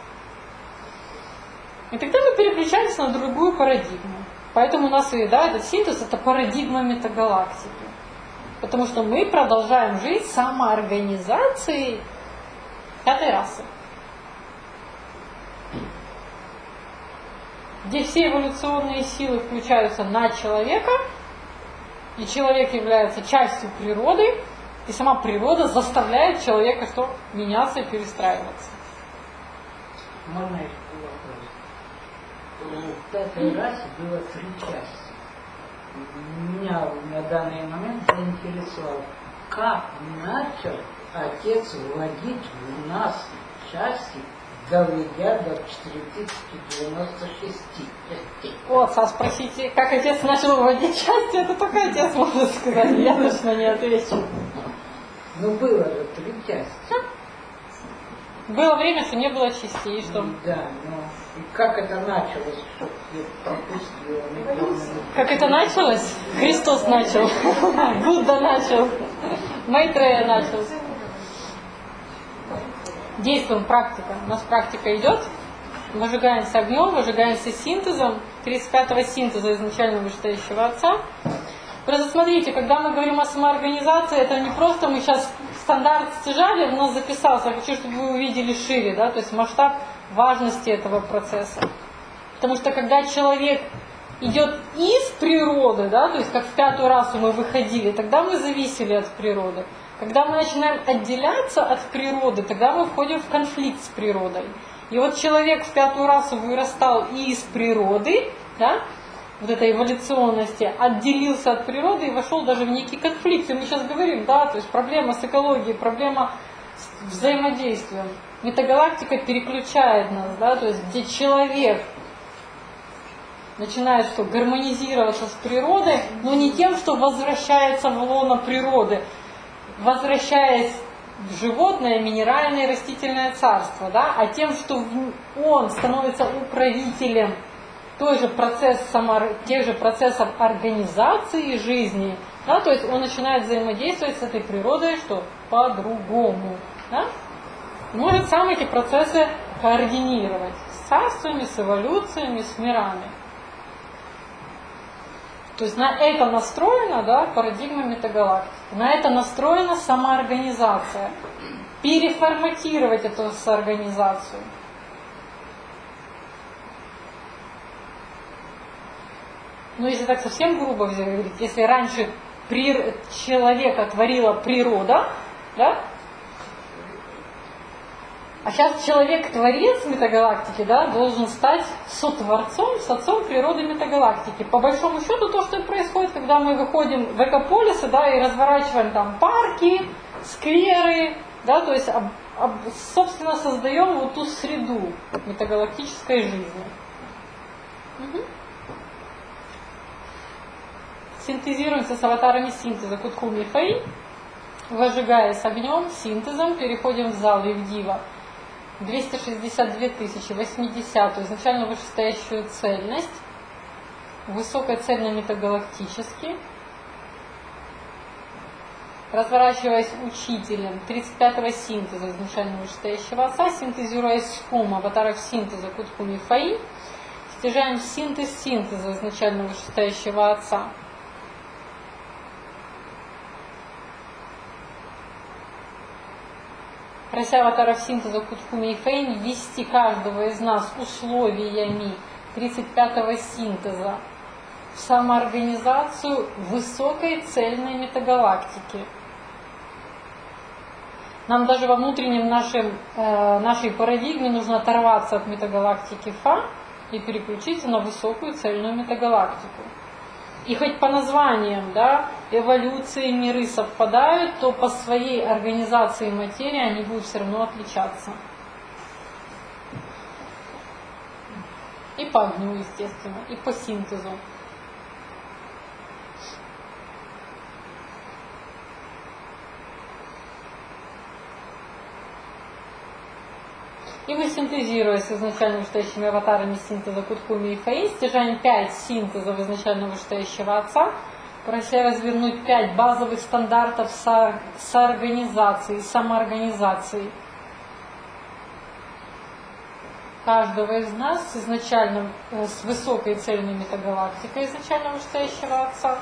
И тогда мы переключаемся на другую парадигму. Поэтому у нас и, да, этот синтез это парадигма метагалактики. Потому что мы продолжаем жить самоорганизацией пятой расы. Где все эволюционные силы включаются на человека, и человек является частью природы, и сама природа заставляет человека что? Меняться и перестраиваться. Можно еще вопрос? В пятой расе было 3 части. Меня на данный момент заинтересовало, как начал Отец вводить в нас части, доведя до 4096. У отца спросите, как отец начал вводить части, это только отец может сказать, я точно не отвечу. Ну было же 3 части. Было время, что не было частей, что? Да, но и как это началось, что я пропустила? Как это началось? Христос начал, Будда начал, Майтрея начал. Действуем, практика. У нас практика идет. Выжигаемся огнем, выжигаемся синтезом. 35-го синтеза изначально вышестоящего отца. Просто смотрите, когда мы говорим о самоорганизации, это не просто мы сейчас стандарт стяжали, у нас записался. Я хочу, чтобы вы увидели шире, да, то есть масштаб важности этого процесса. Потому что когда человек идет из природы, да, то есть как в пятую расу мы выходили, тогда мы зависели от природы. Когда мы начинаем отделяться от природы, тогда мы входим в конфликт с природой. И вот человек в 5-ю расу вырастал из природы, да, вот этой эволюционности, отделился от природы и вошел даже в некий конфликт. И мы сейчас говорим, да, то есть проблема с экологией, проблема с взаимодействием. Метагалактика переключает нас, да, то есть где человек начинает что, гармонизироваться с природой, но не тем, что возвращается в лоно природы, возвращаясь в животное, минеральное, растительное царство, да, а тем, что он становится управителем тех же процессов организации жизни, да, то есть он начинает взаимодействовать с этой природой, что по-другому, да, может сам эти процессы координировать с царствами, с эволюциями, с мирами. То есть на это настроена, да, парадигма метагалактики. На это настроена самоорганизация. Переформатировать эту соорганизацию. Ну, если так совсем грубо говорить, если раньше человека творила природа, да, а сейчас человек-творец метагалактики, да, должен стать сотворцом, с отцом природы метагалактики. По большому счету, то, что происходит, когда мы выходим в экополисы, да, и разворачиваем там парки, скверы, да, то есть, собственно, создаем вот ту среду метагалактической жизни. Угу. Синтезируемся с аватарами синтеза Кутхуми и Фэй, выжигаясь огнем, синтезом, переходим в зал Евдива. 262 тысячи, 80-ю, изначально вышестоящую цельность, высокоцельно-метагалактически, разворачиваясь учителем 35-го синтеза изначально вышестоящего отца, синтезируясь с Хум, аватаров синтеза Кутхуми и Фэй, стяжаем синтез синтеза изначально вышестоящего отца. Прося аватаров синтеза Кутхуми и Фэй ввести каждого из нас условиями 35-го синтеза в самоорганизацию высокой цельной метагалактики. Нам даже во внутреннем нашей парадигме нужно оторваться от метагалактики Фа и переключиться на высокую цельную метагалактику. И хоть по названиям, да, эволюции миры совпадают, то по своей организации материи они будут все равно отличаться. И по огню, естественно, и по синтезу. И мы, синтезируясь с изначально вышестоящими аватарами синтеза Кутхуми и Фэй, стяжаем 5 синтезов изначально вышестоящего отца, прося развернуть 5 базовых стандартов соорганизации, самоорганизации. Каждого из нас изначально с высокой цельной метагалактикой изначально вышестоящего отца.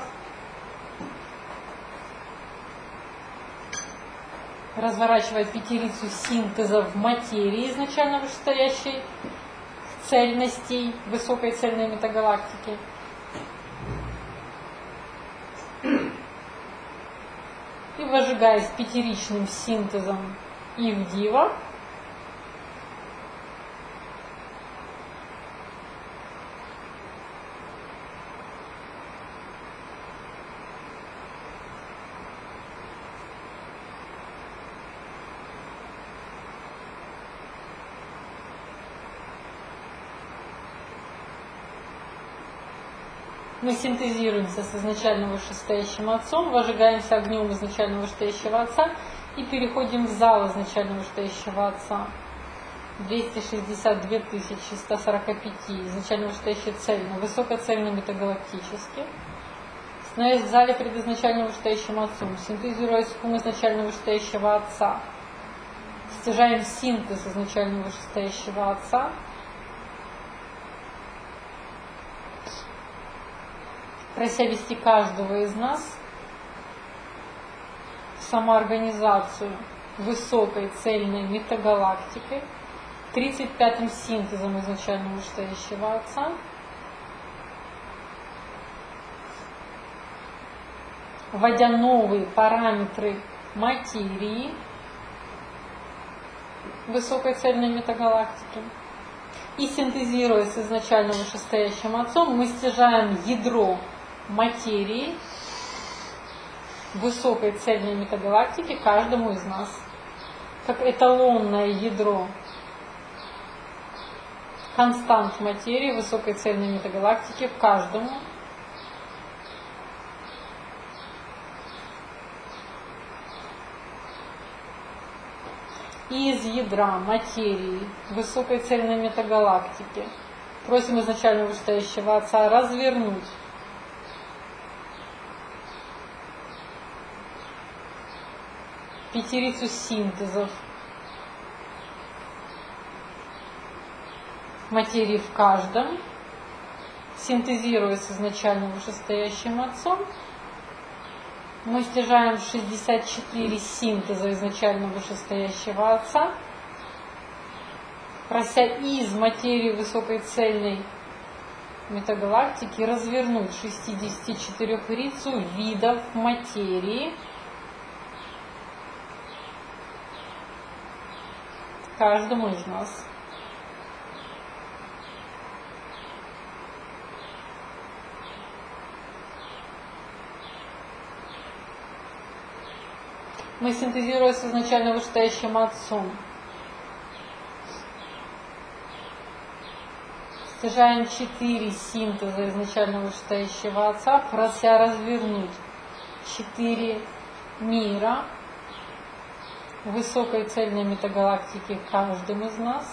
Разворачивая пятерицу синтеза в материи изначально вышестоящей цельностей высокой цельной метагалактики. И выжигаясь пятеричным синтезом Ивдива, мы синтезируемся с изначально вышестоящим отцом, выжигаемся огнем изначально вышестоящего отца и переходим в зал изначально вышестоящего отца. 262 145 изначально вышестоящие цельно, высокоцельно метагалактически. Становясь в зале перед изначально вышестоящим отцом, синтезируясь с Хум изначально вышестоящего отца, стяжаем синтез изначально вышестоящего отца, прося вести каждого из нас в самоорганизацию высокой цельной метагалактикой, 35-м синтезом изначально вышестоящего отца, вводя новые параметры материи высокой цельной метагалактики. И синтезируя с изначально вышестоящим Отцом, мы стяжаем ядро материи высокой цельной метагалактики каждому из нас. Как эталонное ядро констант материи высокой цельной метагалактики в каждому. И из ядра материи высокой цельной метагалактики просим изначально вышестоящего Отца развернуть пятерицу синтезов материи в каждом, синтезируя с изначально вышестоящим Отцом. Мы стяжаем 64 синтеза изначально вышестоящего Отца, прося из материи высокой цельной метагалактики развернуть 64-рицу видов материи каждому из нас. Мы синтезируя с изначально вышестоящим Отцом, стяжаем 4 синтеза изначально вышестоящего Отца, прося развернуть 4 мира высокой цельной метагалактики каждым из нас.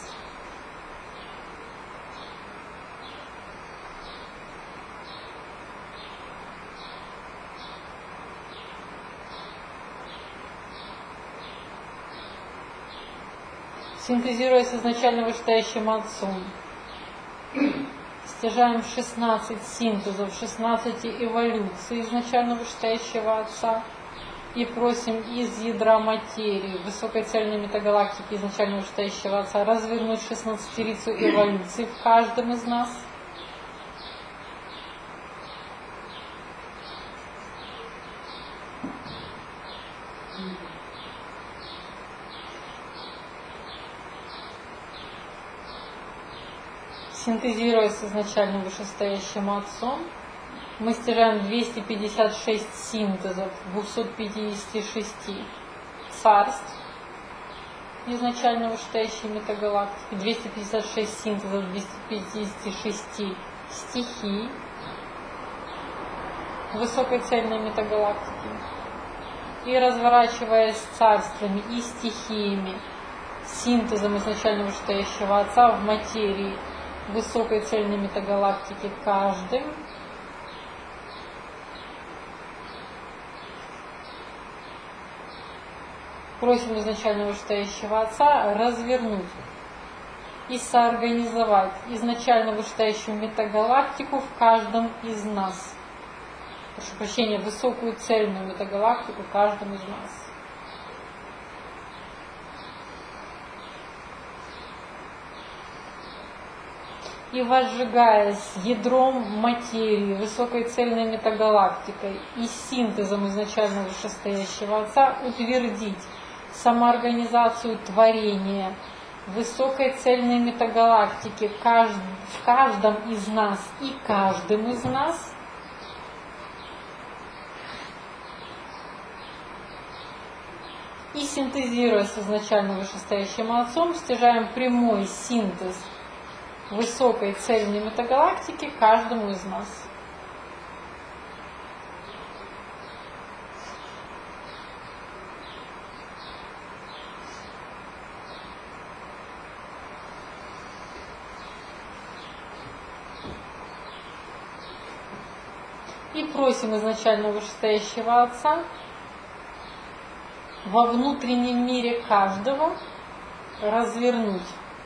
Синтезируя с изначально вышестоящим Отцом, стяжаем 16 синтезов, 16 эволюций изначально вышестоящего Отца и просим из ядра материи высокой цельной метагалактики изначально вышестоящего Отца развернуть 16-рицу эволюций в каждом из нас. Синтезируя с изначально вышестоящим Отцом, мы стяжаем 256 синтезов 256 царств изначально вышестоящей метагалактики, 256 синтезов 256 стихий высокой цельной метагалактики. И разворачиваясь царствами и стихиями, синтезом изначально вышестоящего Отца в материи высокой цельной метагалактики каждым, просим изначально вышестоящего Отца развернуть и соорганизовать изначально вышестоящую метагалактику в каждом из нас. Прошу прощения, высокую цельную метагалактику в каждом из нас. И возжигаясь ядром материи, высокой цельной метагалактикой и синтезом изначально вышестоящего Отца утвердить самоорганизацию творения высокой цельной метагалактики в каждом из нас и каждым из нас, и синтезируя с изначально вышестоящим Отцом, стяжаем прямой синтез высокой цельной метагалактики каждому из нас. И просим изначально вышестоящего Отца во внутреннем мире каждого развернуть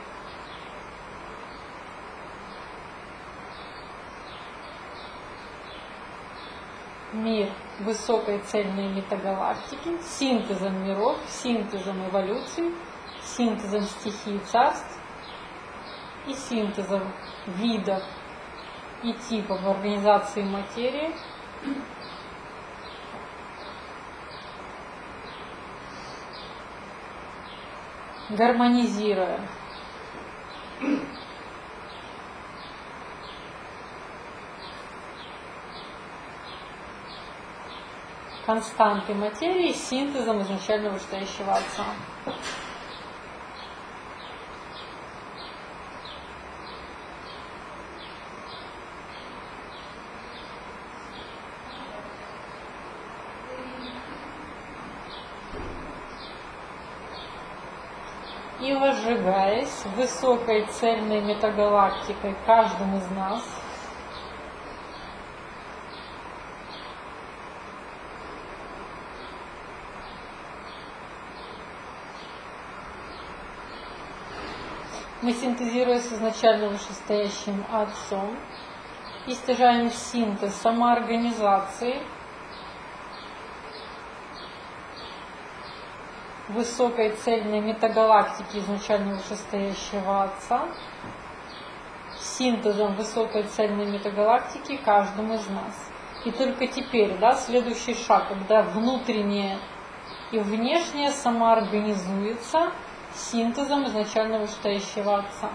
мир высокой цельной метагалактики синтезом миров, синтезом эволюции, синтезом стихий царств и синтезом видов и типов организации материи гармонизируя константы материи с синтезом изначально вышестоящего Отца. И возжигаясь высокой цельной метагалактикой каждым из нас, мы, синтезируя с изначально вышестоящим Отцом, истяжаем синтез самоорганизации высокой цельной метагалактики изначально вышестоящего Отца, синтезом высокой цельной метагалактики каждому из нас. И только теперь, следующий шаг, когда внутреннее и внешнее самоорганизуется синтезом изначально вышестоящего Отца.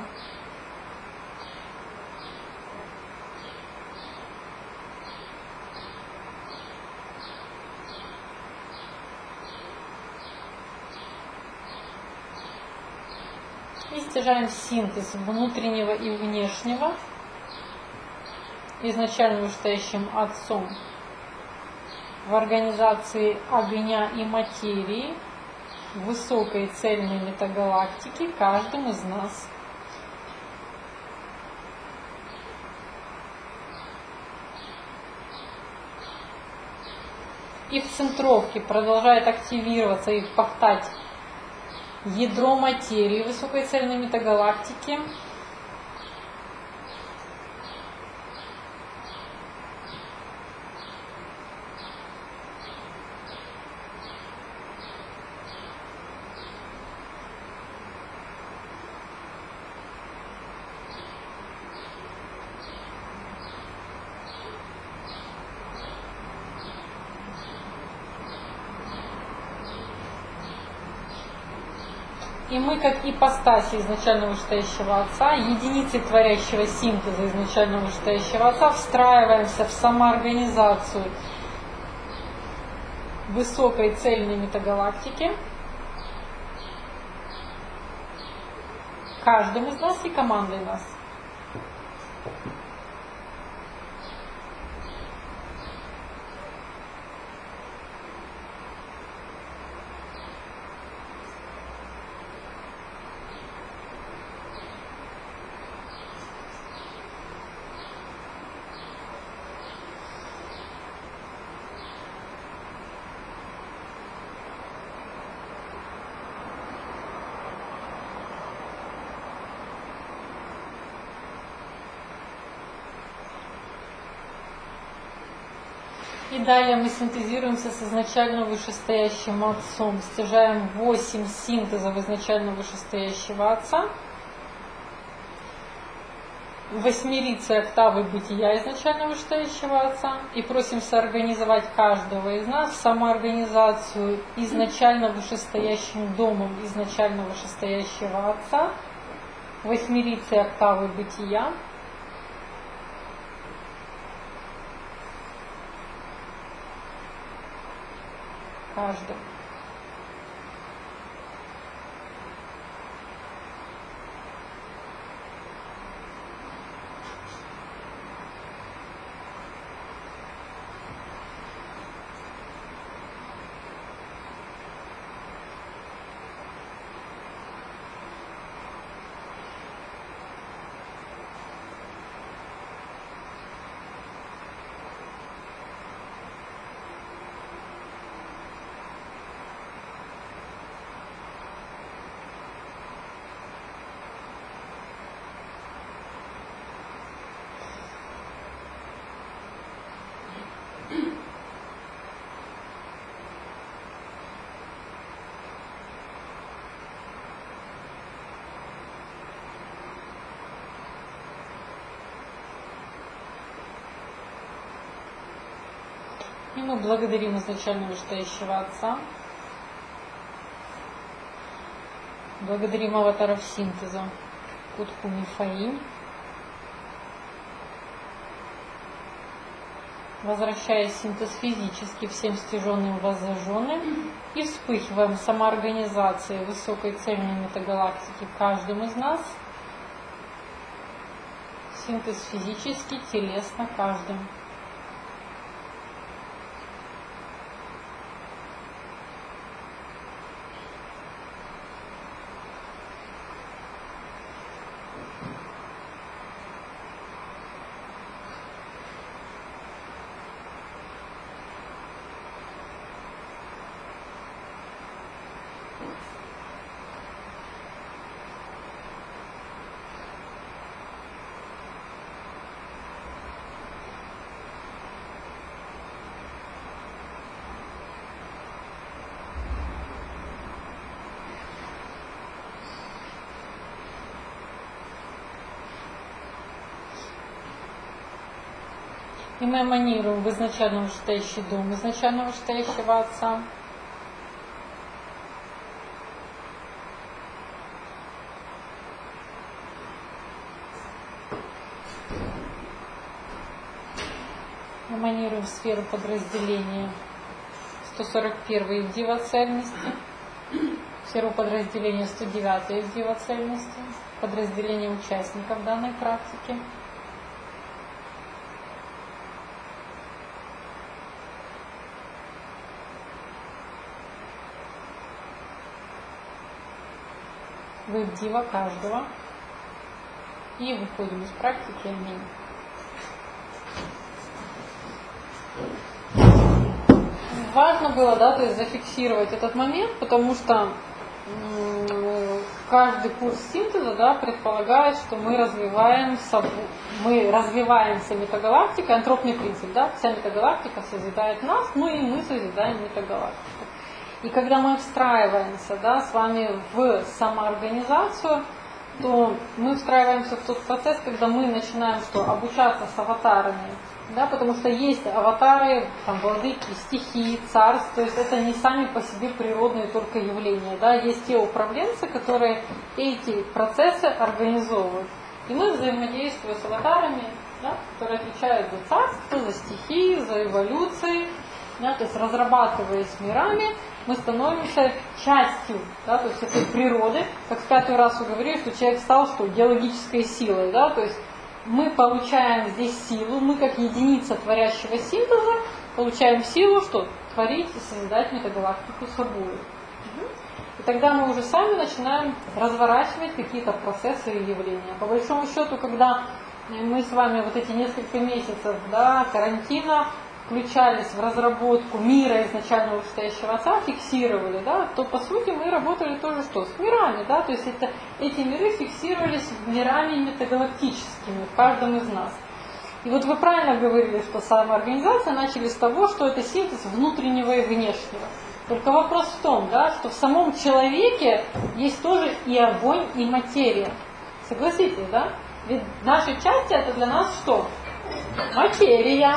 И стяжаем синтез внутреннего и внешнего изначально вышестоящим Отцом в организации огня и материи высокой цельной метагалактики каждым из нас. И в центровке продолжает активироваться и впахтать ядро материи высокой цельной метагалактики, и мы, как ипостаси изначально вышестоящего Отца, единицы творящего синтеза изначально вышестоящего Отца, встраиваемся в самоорганизацию высокой цельной метагалактики каждым из нас и командой нас. И далее мы синтезируемся с изначально вышестоящим Отцом, стяжаем 8 синтезов изначально вышестоящего Отца, восьмерицей октавы бытия изначально вышестоящего Отца, и просим соорганизовать каждого из нас в самоорганизацию изначально вышестоящим домом изначально вышестоящего Отца, восьмерицей октавы бытия, каждый. И мы благодарим изначально вышестоящего Отца, Благодарим аватаров синтеза. Кутку Мифаинь. Возвращая синтез физически всем стяженным воззаженным и вспыхиваем самоорганизацией высокой цельной метагалактики в каждом из нас. Синтез физически, телесно каждым. И мы эманируем в изначально вышестоящий дом изначально вышестоящего Отца. Эманируем в сферу подразделения 141 в дивоцельности, в сферу подразделения 109 в дивоцельности, подразделение участников данной практики. Вы в дива каждого. И выходим из практики. Аминь. Важно было, да, то есть зафиксировать этот момент, потому что каждый курс синтеза, да, предполагает, что мы развиваемся метагалактикой, антропный принцип, да, вся метагалактика созидает нас, ну и мы созидаем метагалактику. И когда мы встраиваемся, да, с вами в самоорганизацию, то мы встраиваемся в тот процесс, когда мы начинаем что? Обучаться с аватарами. Да, потому что есть аватары, там, владыки, стихии, царств, то есть это не сами по себе природные только явления. Да, есть те управленцы, которые эти процессы организовывают. И мы взаимодействуем с аватарами, да, которые отвечают за царство, за стихии, за эволюции. Да, то есть разрабатываясь мирами, мы становимся частью, да, то есть этой природы. Как в 5-й раз уговорили, что человек стал что? Геологической силой. Да, то есть мы получаем здесь силу, мы как единица творящего синтеза получаем силу, что? Творить и созидать метагалактику собой. И тогда мы уже сами начинаем разворачивать какие-то процессы и явления. По большому счету, когда мы с вами вот эти несколько месяцев, да, карантина включались в разработку мира изначально вышестоящего Отца, фиксировали, да, то по сути мы работали тоже что? С мирами, да, то есть эти миры фиксировались мирами метагалактическими в каждом из нас. И вот вы правильно говорили, что самоорганизация начали с того, что это синтез внутреннего и внешнего. Только вопрос в том, да, что в самом человеке есть тоже и огонь, и материя. Согласитесь, да? Ведь наши части это для нас что? Материя.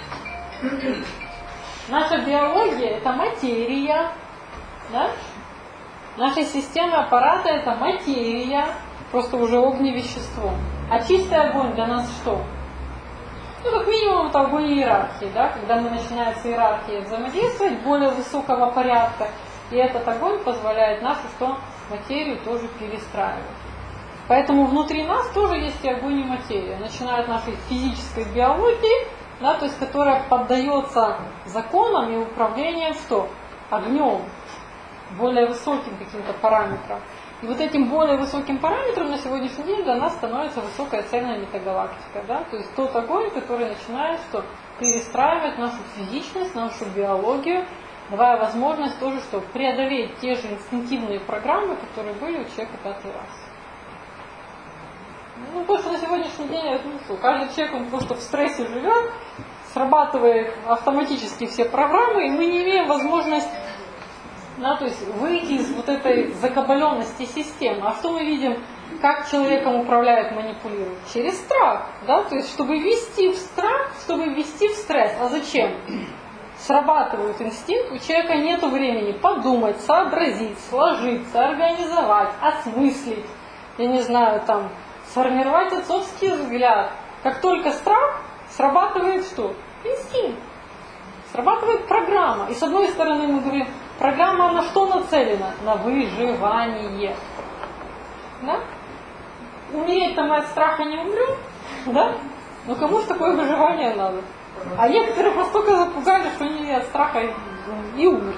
Наша биология это материя. Да? Наша система аппарата это материя, просто уже огневещество. А чистый огонь для нас что? Ну, как минимум, это огонь иерархии, да? Когда мы начинаем с иерархией взаимодействовать более высокого порядка, и этот огонь позволяет нашу что? Материю тоже перестраивать. Поэтому внутри нас тоже есть и огонь, и материя. Начиная от нашей физической биологии, да, то есть которая поддается законам и управлением что? Огнем, более высоким каким-то параметрам. И вот этим более высоким параметром на сегодняшний день для нас становится высокая цельная метагалактика. Да? То есть тот огонь, который начинает что? Перестраивать нашу физичность, нашу биологию, давая возможность тоже что? Преодолеть те же инстинктивные программы, которые были у человека 5-й раз. Ну, потому что на сегодняшний день каждый человек, он просто в стрессе живет, срабатывает автоматически все программы, и мы не имеем возможности, да, то есть выйти из вот этой закабаленности системы. А что мы видим, как человеком управляют, манипулируют? Через страх, да, то есть чтобы ввести в страх, чтобы ввести в стресс. А зачем? срабатывают инстинкт, у человека нет времени подумать, сообразить, сложиться, организовать, осмыслить, я не знаю, там, сформировать отцовский взгляд. Как только страх, срабатывает что? Инстинкт. Срабатывает программа. И с одной стороны мы говорим, программа на что нацелена? На выживание. Да? Умереть-то мы от страха не умрем, да? Но кому же такое выживание надо? А некоторых настолько запугали, что они от страха и умерли.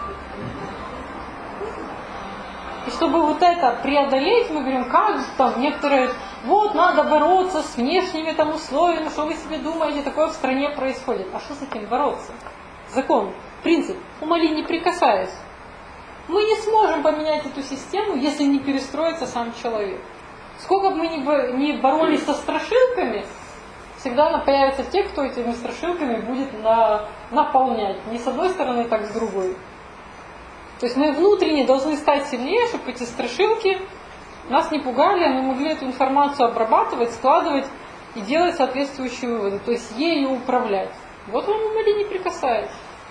И чтобы вот это преодолеть, мы говорим, как же там, некоторые, вот надо бороться с внешними там условиями, что вы себе думаете, такое в стране происходит. А что с этим бороться? Закон, принцип, умоли не прикасаясь. Мы не сможем поменять эту систему, если не перестроится сам человек. Сколько бы мы ни боролись со страшилками, всегда появятся те, кто этими страшилками будет наполнять. Не с одной стороны, так с другой. То есть мы внутренне должны стать сильнее, чтобы эти страшилки нас не пугали, а мы могли эту информацию обрабатывать, складывать и делать соответствующие выводы. То есть ею управлять. Вот вам умоли не прикасаясь.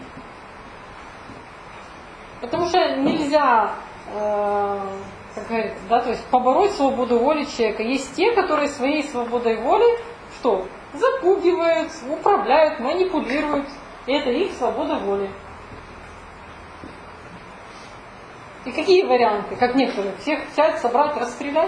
Потому что нельзя, как говорится, да, то есть побороть свободу воли человека. Есть те, которые своей свободой воли что? Запугивают, управляют, манипулируют. И это их свобода воли. И какие варианты? Как некоторые. Всех взять, собрать, расстрелять?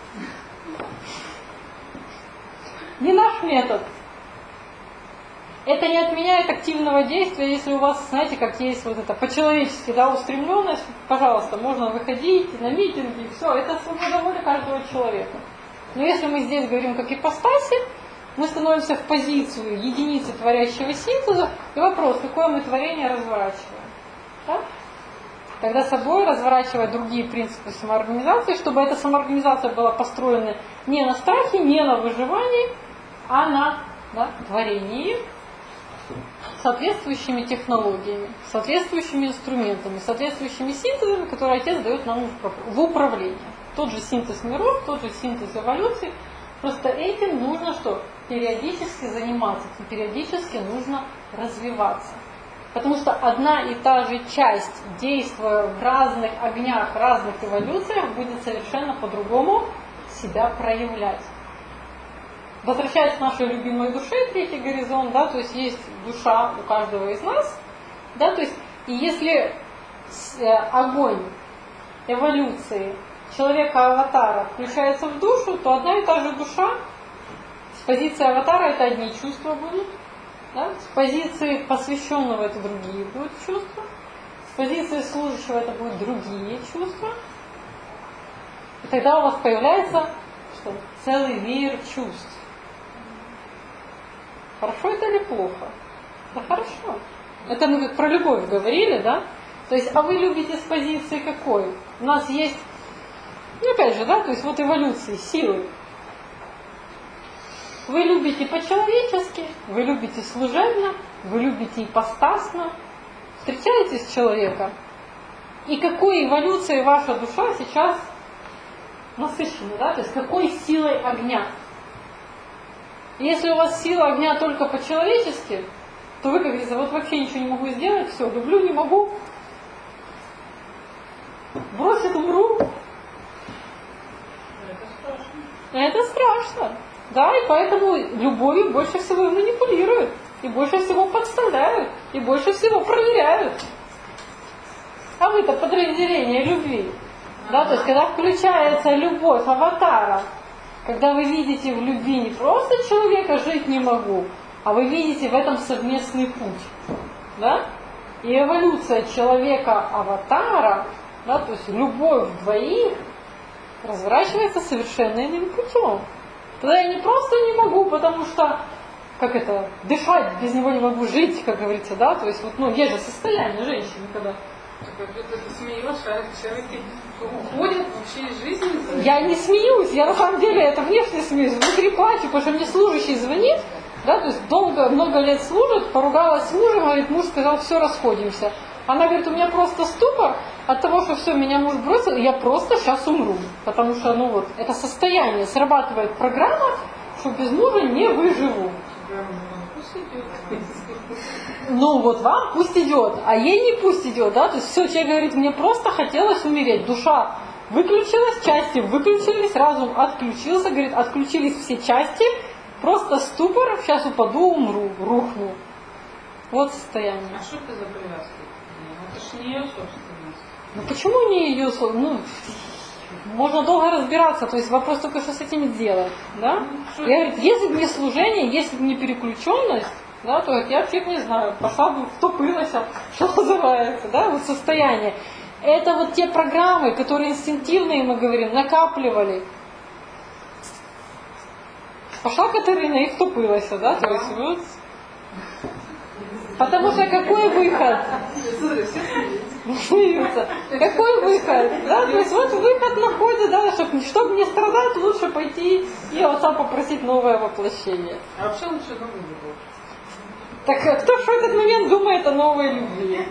Не наш метод. Это не отменяет активного действия, если у вас, знаете, как есть вот это по-человечески, да, устремленность, пожалуйста, можно выходить на митинги, все, это свобода воли каждого человека. Но если мы здесь говорим как ипостаси, мы становимся в позицию единицы творящего синтеза, и вопрос, какое мы творение разворачиваем. Да? Тогда собой разворачивать другие принципы самоорганизации, чтобы эта самоорганизация была построена не на страхе, не на выживании, а на творении, соответствующими технологиями, соответствующими инструментами, соответствующими синтезами, которые Отец дает нам в управление. Тот же синтез миров, тот же синтез эволюции. Просто этим нужно что? Периодически заниматься, периодически нужно развиваться. Потому что одна и та же часть, действуя в разных огнях, разных эволюциях, будет совершенно по-другому себя проявлять. Возвращаясь к нашей любимой душе, третий горизонт, да, то есть есть душа у каждого из нас, да, то есть и если огонь эволюции человека-аватара включается в душу, то одна и та же душа, с позиции аватара это одни чувства будут, да, с позиции посвященного это другие будут чувства, с позиции служащего это будут другие чувства, и тогда у вас появляется что? Целый веер чувств. Хорошо это или плохо? Да хорошо. Это мы как про любовь говорили, да? То есть, а вы любите с позиции какой? У нас есть, ну опять же, да, то есть вот эволюции, силы. Вы любите по-человечески, вы любите служебно, вы любите ипостасно. Встречаетесь с человеком, и какой эволюцией ваша душа сейчас насыщена, да? То есть какой силой огня? Если у вас сила огня только по-человечески, то вы, как говорится, вот вообще ничего не могу сделать, все, люблю, не могу, бросит, умру. Это страшно. Да, и поэтому любовью больше всего манипулируют, и больше всего подставляют, и больше всего проверяют. А вы-то подразделение любви. Да, то есть, когда включается любовь аватара, когда вы видите в любви не просто человека жить не могу, а вы видите в этом совместный путь. Да? И эволюция человека-аватара, да, то есть любовь двоих, разворачивается совершенно иным путем. Тогда я не просто не могу, потому что, как это, дышать без него не могу, жить, как говорится, да, то есть вот, ну, есть же состояние женщины, когда... Ты смеешься, а человек уходит вообще из жизни? Я не смеюсь, я на самом деле это внешне смеюсь, внутри плачу, потому что мне служащий звонит, да, то есть много лет служит, поругалась с мужем, говорит, муж сказал, все, расходимся. Она говорит, у меня просто ступор от того, что все, меня муж бросил, я просто сейчас умру. Потому что, ну вот, это состояние, срабатывает программа, что без мужа не выживу. Пусть идет. Ну вот вам пусть идет, а ей не пусть идет, да, то есть все, человек говорит, мне просто хотелось умереть, душа выключилась, части выключились, разум отключился, говорит, отключились все части, просто ступор, сейчас упаду, умру, рухну. Вот состояние. А что это за привязка? Это ж не ее собственность. Ну почему не ее собственность? Ну, можно долго разбираться, то есть вопрос только, что с этим делать, да? Я говорю, если бы не служение, если бы не переключенность, да, то я вообще не знаю, пошла бы втопилась, что называется, да, вот состояние. Это вот те программы, которые инстинктивные, мы говорим, накапливали. Пошла Катерина и втопилась, да, то есть вот. Потому что какой выход? Какой выход? Да, то есть вот выход находит, да, чтобы не страдать, лучше пойти и отца попросить новое воплощение. А вообще лучше новый любовь. Так кто в этот момент думает о новой любви?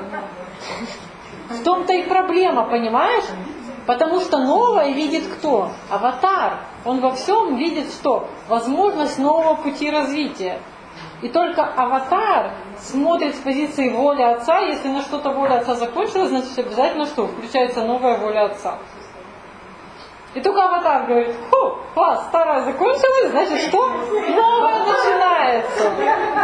В том-то и проблема, понимаешь? Потому что новое видит кто? Аватар. Он во всем видит что? Возможность нового пути развития. И только аватар смотрит с позиции воли Отца. Если на что-то воля Отца закончилась, значит обязательно что? Включается новая воля Отца. И только аватар говорит, фу, класс, старая закончилась, значит что? Новое начинается.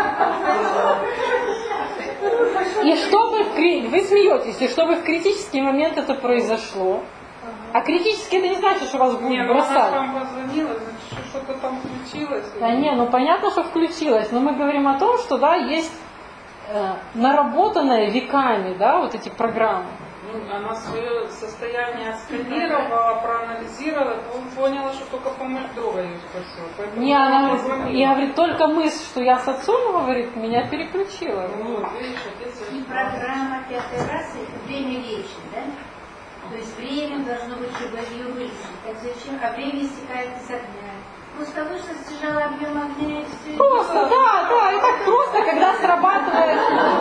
И чтобы вы смеетесь, и чтобы в критический момент это произошло. А критически это не значит, что вас будет бросать. Она вам позвонила, значит, что-то там включилось. Да не, ну понятно, что включилось, но мы говорим о том, что да, есть наработанные веками, да, вот эти программы. Ну, она свое состояние отсканировала, проанализировала, поняла, что только помощь друга ее спасет. Не, она говорит, я говорю, только мысль, что я с отцом, говорит, меня переключила. Ну, видишь, отец... И программа пятой расы – это время вечно, да? То есть время должно быть, чтобы ее выяснить. Так зачем? А время истекает из огня. Просто вышла, стяжала объем огня и все. Просто, да, и так просто, когда срабатывает.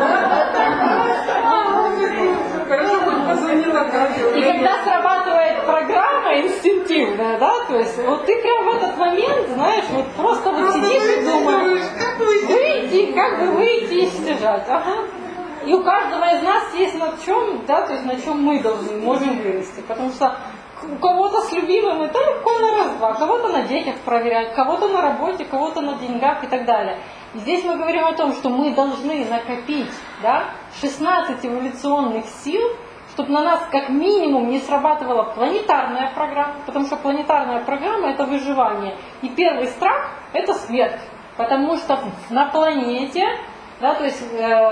Хорошо, хоть позвонила, И когда срабатывает программа инстинктивная, да, то есть вот ты прям в этот момент, знаешь, вот просто вот сидишь и думаешь, как бы выйти и стяжать. Ага. И у каждого из нас есть на чем, да, то есть на чем мы можем вырасти. Потому что у кого-то с любимым это легко на раз-два, кого-то на детях проверять, кого-то на работе, кого-то на деньгах и так далее. И здесь мы говорим о том, что мы должны накопить, да, 16 эволюционных сил, чтобы на нас как минимум не срабатывала планетарная программа, потому что планетарная программа – это выживание. И первый страх – это смерть, потому что на планете, да, то есть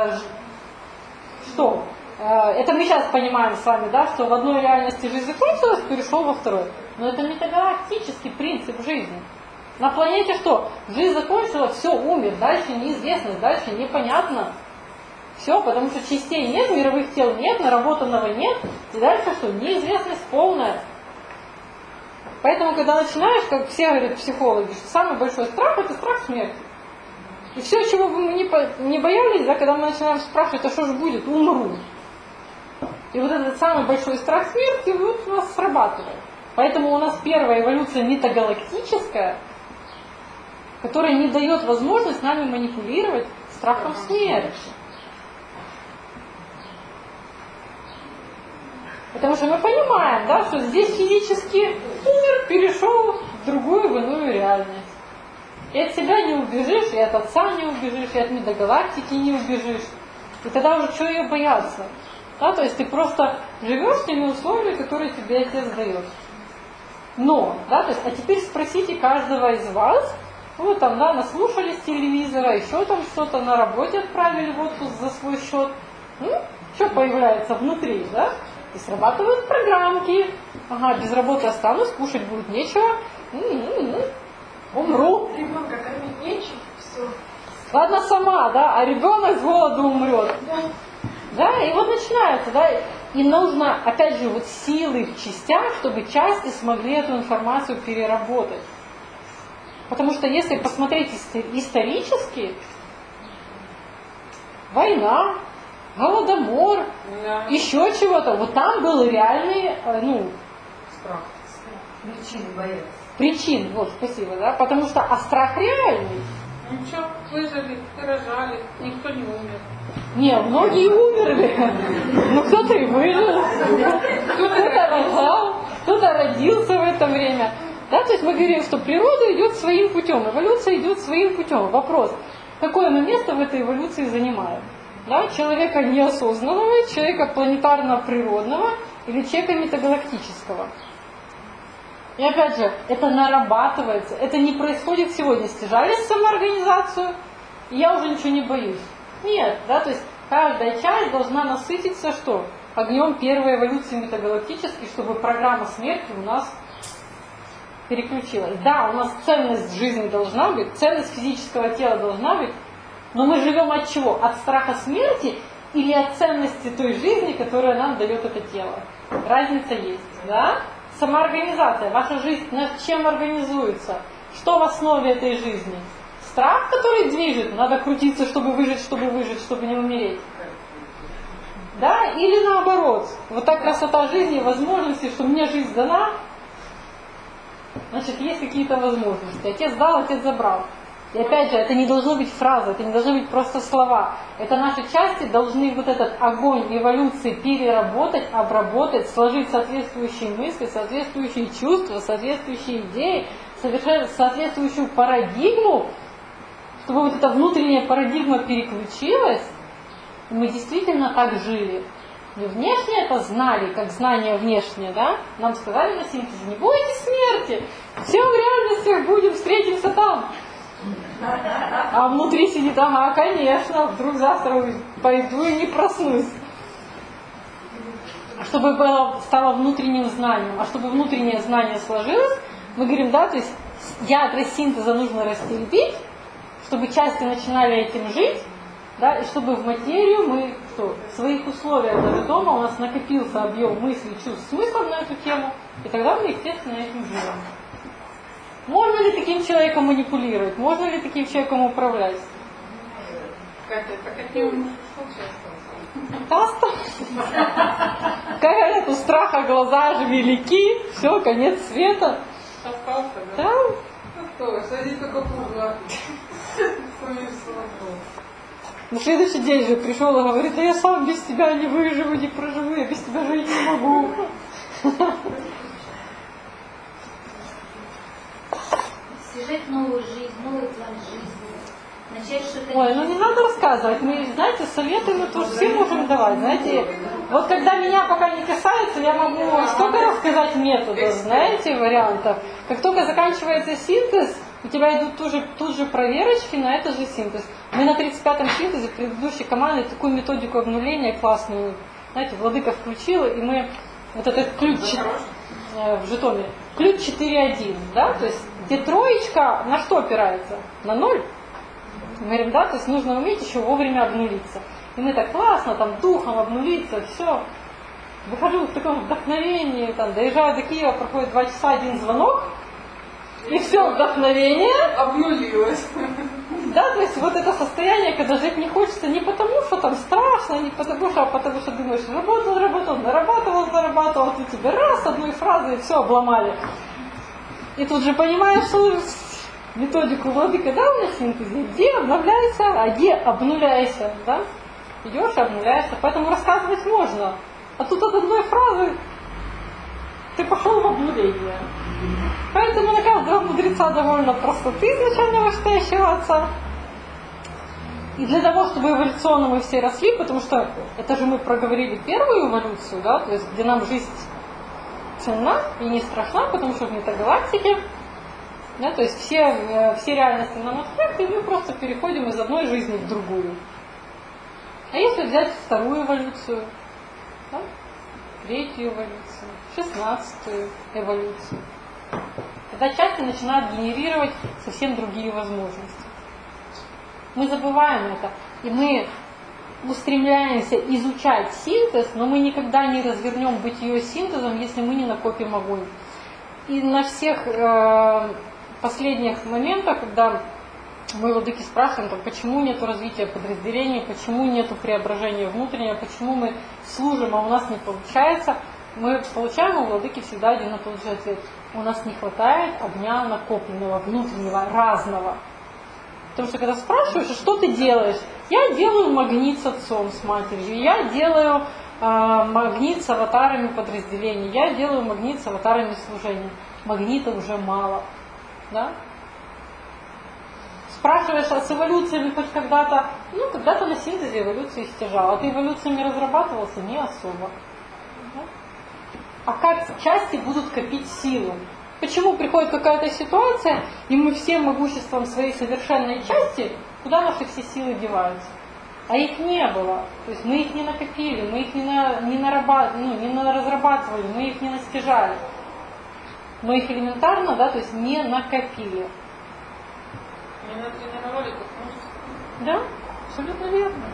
что? Это мы сейчас понимаем с вами, да, что в одной реальности жизнь закончилась, перешел во второй. Но это метагалактический принцип жизни. На планете что? Жизнь закончилась, все, умер, дальше неизвестность, дальше непонятно. Все, потому что частей нет, мировых тел нет, наработанного нет, и дальше что? Неизвестность полная. Поэтому, когда начинаешь, как все говорят психологи, что самый большой страх – это страх смерти. И все, чего бы мы не боялись, да, когда мы начинаем спрашивать, а что же будет? Умру. И вот этот самый большой страх смерти вот у нас срабатывает. Поэтому у нас первая эволюция метагалактическая, которая не дает возможность нами манипулировать страхом смерти. Потому что мы понимаем, да, что здесь физически умер, перешел в другую, в иную реальность. И от себя не убежишь, и от отца не убежишь, и от метагалактики не убежишь. И тогда уже что ее бояться? Да, то есть ты просто живешь с теми условиями, которые тебе отец дает. Но, да, то есть, а теперь спросите каждого из вас, вы там, да, наслушались телевизора, еще там что-то на работе отправили в отпуск за свой счет. Что появляется внутри, да? И срабатывают программки. Ага, без работы останусь, кушать будет нечего. Умру. Ребенка кормить нечем, все. Ладно сама, да, а ребенок с голоду умрет. Да, и вот начинается, да, и нужно, опять же, вот силы в частях, чтобы части смогли эту информацию переработать. Потому что если посмотреть исторически, война, голодомор, еще чего-то, вот там был реальный, Страх. Причины боятся. причин, вот, спасибо, да, потому что, а страх реальный. Ничего, выжили, рожали, никто не умер. Не, многие умерли. Ну кто-то и выжил, кто-то рожал, кто-то родился в это время. Да, то есть мы говорим, что природа идет своим путем, эволюция идет своим путем. Вопрос, какое мы место в этой эволюции занимаем? Да, человека неосознанного, человека планетарно-природного или человека метагалактического. И опять же, это нарабатывается, это не происходит сегодня. Стяжались в самоорганизацию, и я уже ничего не боюсь. Нет, да, то есть каждая часть должна насытиться что? Огнем первой эволюции метагалактической, чтобы программа смерти у нас переключилась. Да, у нас ценность жизни должна быть, ценность физического тела должна быть, но мы живем от чего? От страха смерти или от ценности той жизни, которая нам дает это тело? Разница есть, да? Самоорганизация. Ваша жизнь над чем организуется? Что в основе этой жизни? Страх, который движет, надо крутиться, чтобы выжить, чтобы не умереть. Да? Или наоборот, вот та красота жизни, возможности, что мне жизнь дана, значит, есть какие-то возможности. Отец дал, отец забрал. И опять же, это не должно быть фраза, это не должны быть просто слова. Это наши части должны вот этот огонь эволюции переработать, обработать, сложить соответствующие мысли, соответствующие чувства, соответствующие идеи, соответствующую парадигму, чтобы вот эта внутренняя парадигма переключилась, и мы действительно так жили. Не внешне это знали, как знание внешнее, да? Нам сказали на синтезе, не бойтесь смерти, все в реальности будем, встретимся там. А внутри сидит, ага, конечно, вдруг завтра пойду и не проснусь. Чтобы стало внутренним знанием. А чтобы внутреннее знание сложилось, мы говорим, да, то есть ядра синтеза нужно растеребить, чтобы части начинали этим жить, да, и чтобы в материю мы, что, в своих условиях даже дома у нас накопился объем мыслей, чувств, смыслов на эту тему, и тогда мы, естественно, этим живем. Можно ли таким человеком манипулировать? Можно ли таким человеком управлять? Катя, так от него не Часто. Говорят, у страха глаза же велики, все, конец света. остался, да? Да. Ну что, садись только пугла. На следующий день же пришел и говорит, да я сам без тебя не выживу, не проживу, я без тебя жить не могу. Связать новую жизнь, новый план жизни. Начать что-то... Ой, ну не надо рассказывать. Мы, знаете, советы мы тоже все можем давать. Знаете, вот когда меня пока не касается, я могу столько рассказать методов, знаете, вариантов. Как только заканчивается синтез, у тебя идут тут же проверочки на этот же синтез. Мы на 35-м синтезе в предыдущей команде такую методику обнуления классную, знаете, Владыка включила, и мы вот этот ключ в Житомире, ключ 4.1, да, то есть где троечка на что опирается? На 0. Мы говорим, да, то есть нужно уметь еще вовремя обнулиться. И мы так классно, там, духом обнулиться, все. Выхожу в таком вдохновении, там, доезжаю до Киева, проходит 2 часа, один звонок, и все, вдохновение. Обнулилось. Да, то есть вот это состояние, когда жить не хочется не потому, что там страшно, не потому что, а потому что думаешь, работал, нарабатывал, ты тебе раз, одной фразой, и все, обломали. И тут же понимаешь, что методику Владыка дал на синтезе, где обновляйся, а где обнуляйся, да? Идешь, обнуляешься, поэтому рассказывать можно. А тут от одной фразы ты пошел в обнуление. Поэтому на каждого мудреца довольно простоты изначального вышестоящего отца. И для того, чтобы эволюционно мы все росли, потому что это же мы проговорили первую эволюцию, да, то есть где нам жизнь ценна и не страшна, потому что в метагалактике, да, то есть все реальности нам открыты, и мы просто переходим из одной жизни в другую. А если взять вторую эволюцию, да, третью эволюцию, 16-ю эволюцию, тогда части начинают генерировать совсем другие возможности. Мы забываем это, и мы устремляемся изучать синтез, но мы никогда не развернем бытие синтезом, если мы не накопим огонь. И на всех последних моментах, когда мы Владыки спрашиваем, там, почему нет развития подразделений, почему нет преображения внутреннего, почему мы служим, а у нас не получается, мы получаем у Владыки всегда один и тот же ответ. У нас не хватает огня накопленного, внутреннего, разного. Потому что когда спрашиваешь, а что ты делаешь? Я делаю магнит с отцом, с матерью, я делаю магнит с аватарами подразделений, я делаю магнит с аватарами служения. Магнита уже мало. Да? Спрашиваешь, а с эволюциями хоть когда-то? Ну, когда-то на синтезе эволюции стяжал. А ты эволюциями разрабатывался? Не особо. Да? А как части будут копить силу? Почему приходит какая-то ситуация, и мы всем могуществом своей совершенной части, куда наши все силы деваются? А их не было. То есть мы их не накопили, мы их не разрабатывали, мы их не настижали. Мы их элементарно, да, то есть не накопили. Не натренировали как мышцы. Да, абсолютно верно.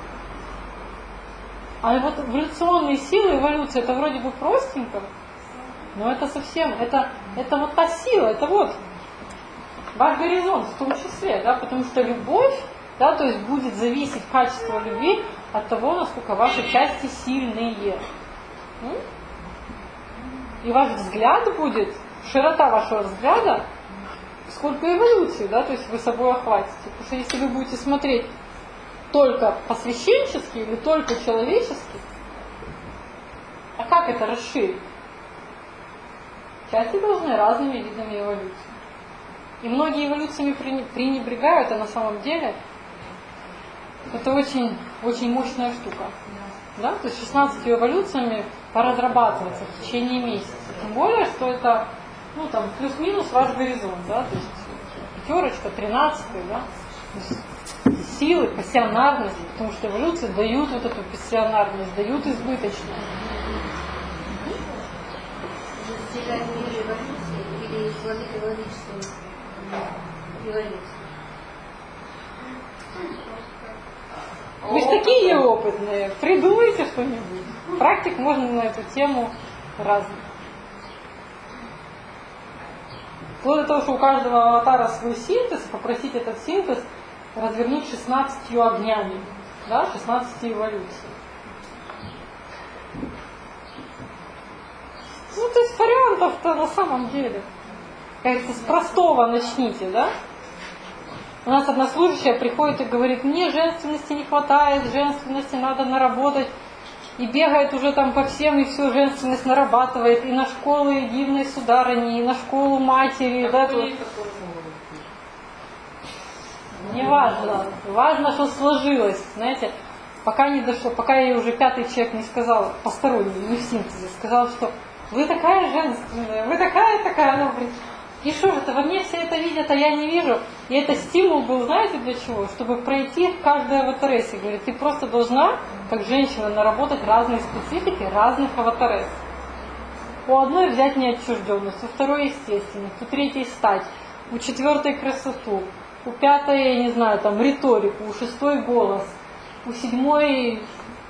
А вот эволюционные силы, эволюция, это вроде бы простенько, но это совсем, это вот та сила, это вот ваш горизонт в том числе, да, потому что любовь, да, то есть будет зависеть качество любви от того, насколько ваши части сильные. И ваш взгляд будет, широта вашего взгляда, сколько эволюции, да, то есть вы собой охватите. Потому что если вы будете смотреть только посвященчески или только человечески, а как это расширить? Части должны разными видами эволюции. И многие эволюциями пренебрегают, а на самом деле это очень, очень мощная штука. Да? То есть 16 эволюциями поразрабатываться в течение месяца. Тем более, что это там плюс-минус ваш горизонт. Да? То есть пятерочка, 13-й, да? Силы, пассионарность, потому что эволюции дают вот эту пассионарность, дают избыточность. Достигать мира эволюции или человек эволюции эволюции? Вы же такие опытные, придумайте что-нибудь. Практик можно на эту тему разных. Вплоть до того, что у каждого аватара свой синтез, попросить этот синтез развернуть 16 огнями, да, 16 эволюций. То есть вариантов-то на самом деле. Кажется, с простого начните, да? У нас одна служащая приходит и говорит, мне женственности не хватает, женственности надо наработать. И бегает уже там по всем, и всю женственность нарабатывает. И на школы дивной сударыни, и на школу матери. Да, не важно. Важно, что сложилось. Знаете, пока не дошло, пока ей уже 5-й человек не сказал, посторонний, не в синтезе, сказал, что вы такая женственная, вы такая, она говорит, и что же это, во мне все это видят, а я не вижу. И это стимул был, знаете, для чего? Чтобы пройти в каждой аватарессе. Говорит, ты просто должна, как женщина, наработать разные специфики разных аватаресс. У одной взять неотчужденность, у второй естественность, у третьей стать, у 4-й красоту, у 5-й, я не знаю, там риторику, у 6-й голос, у 7-й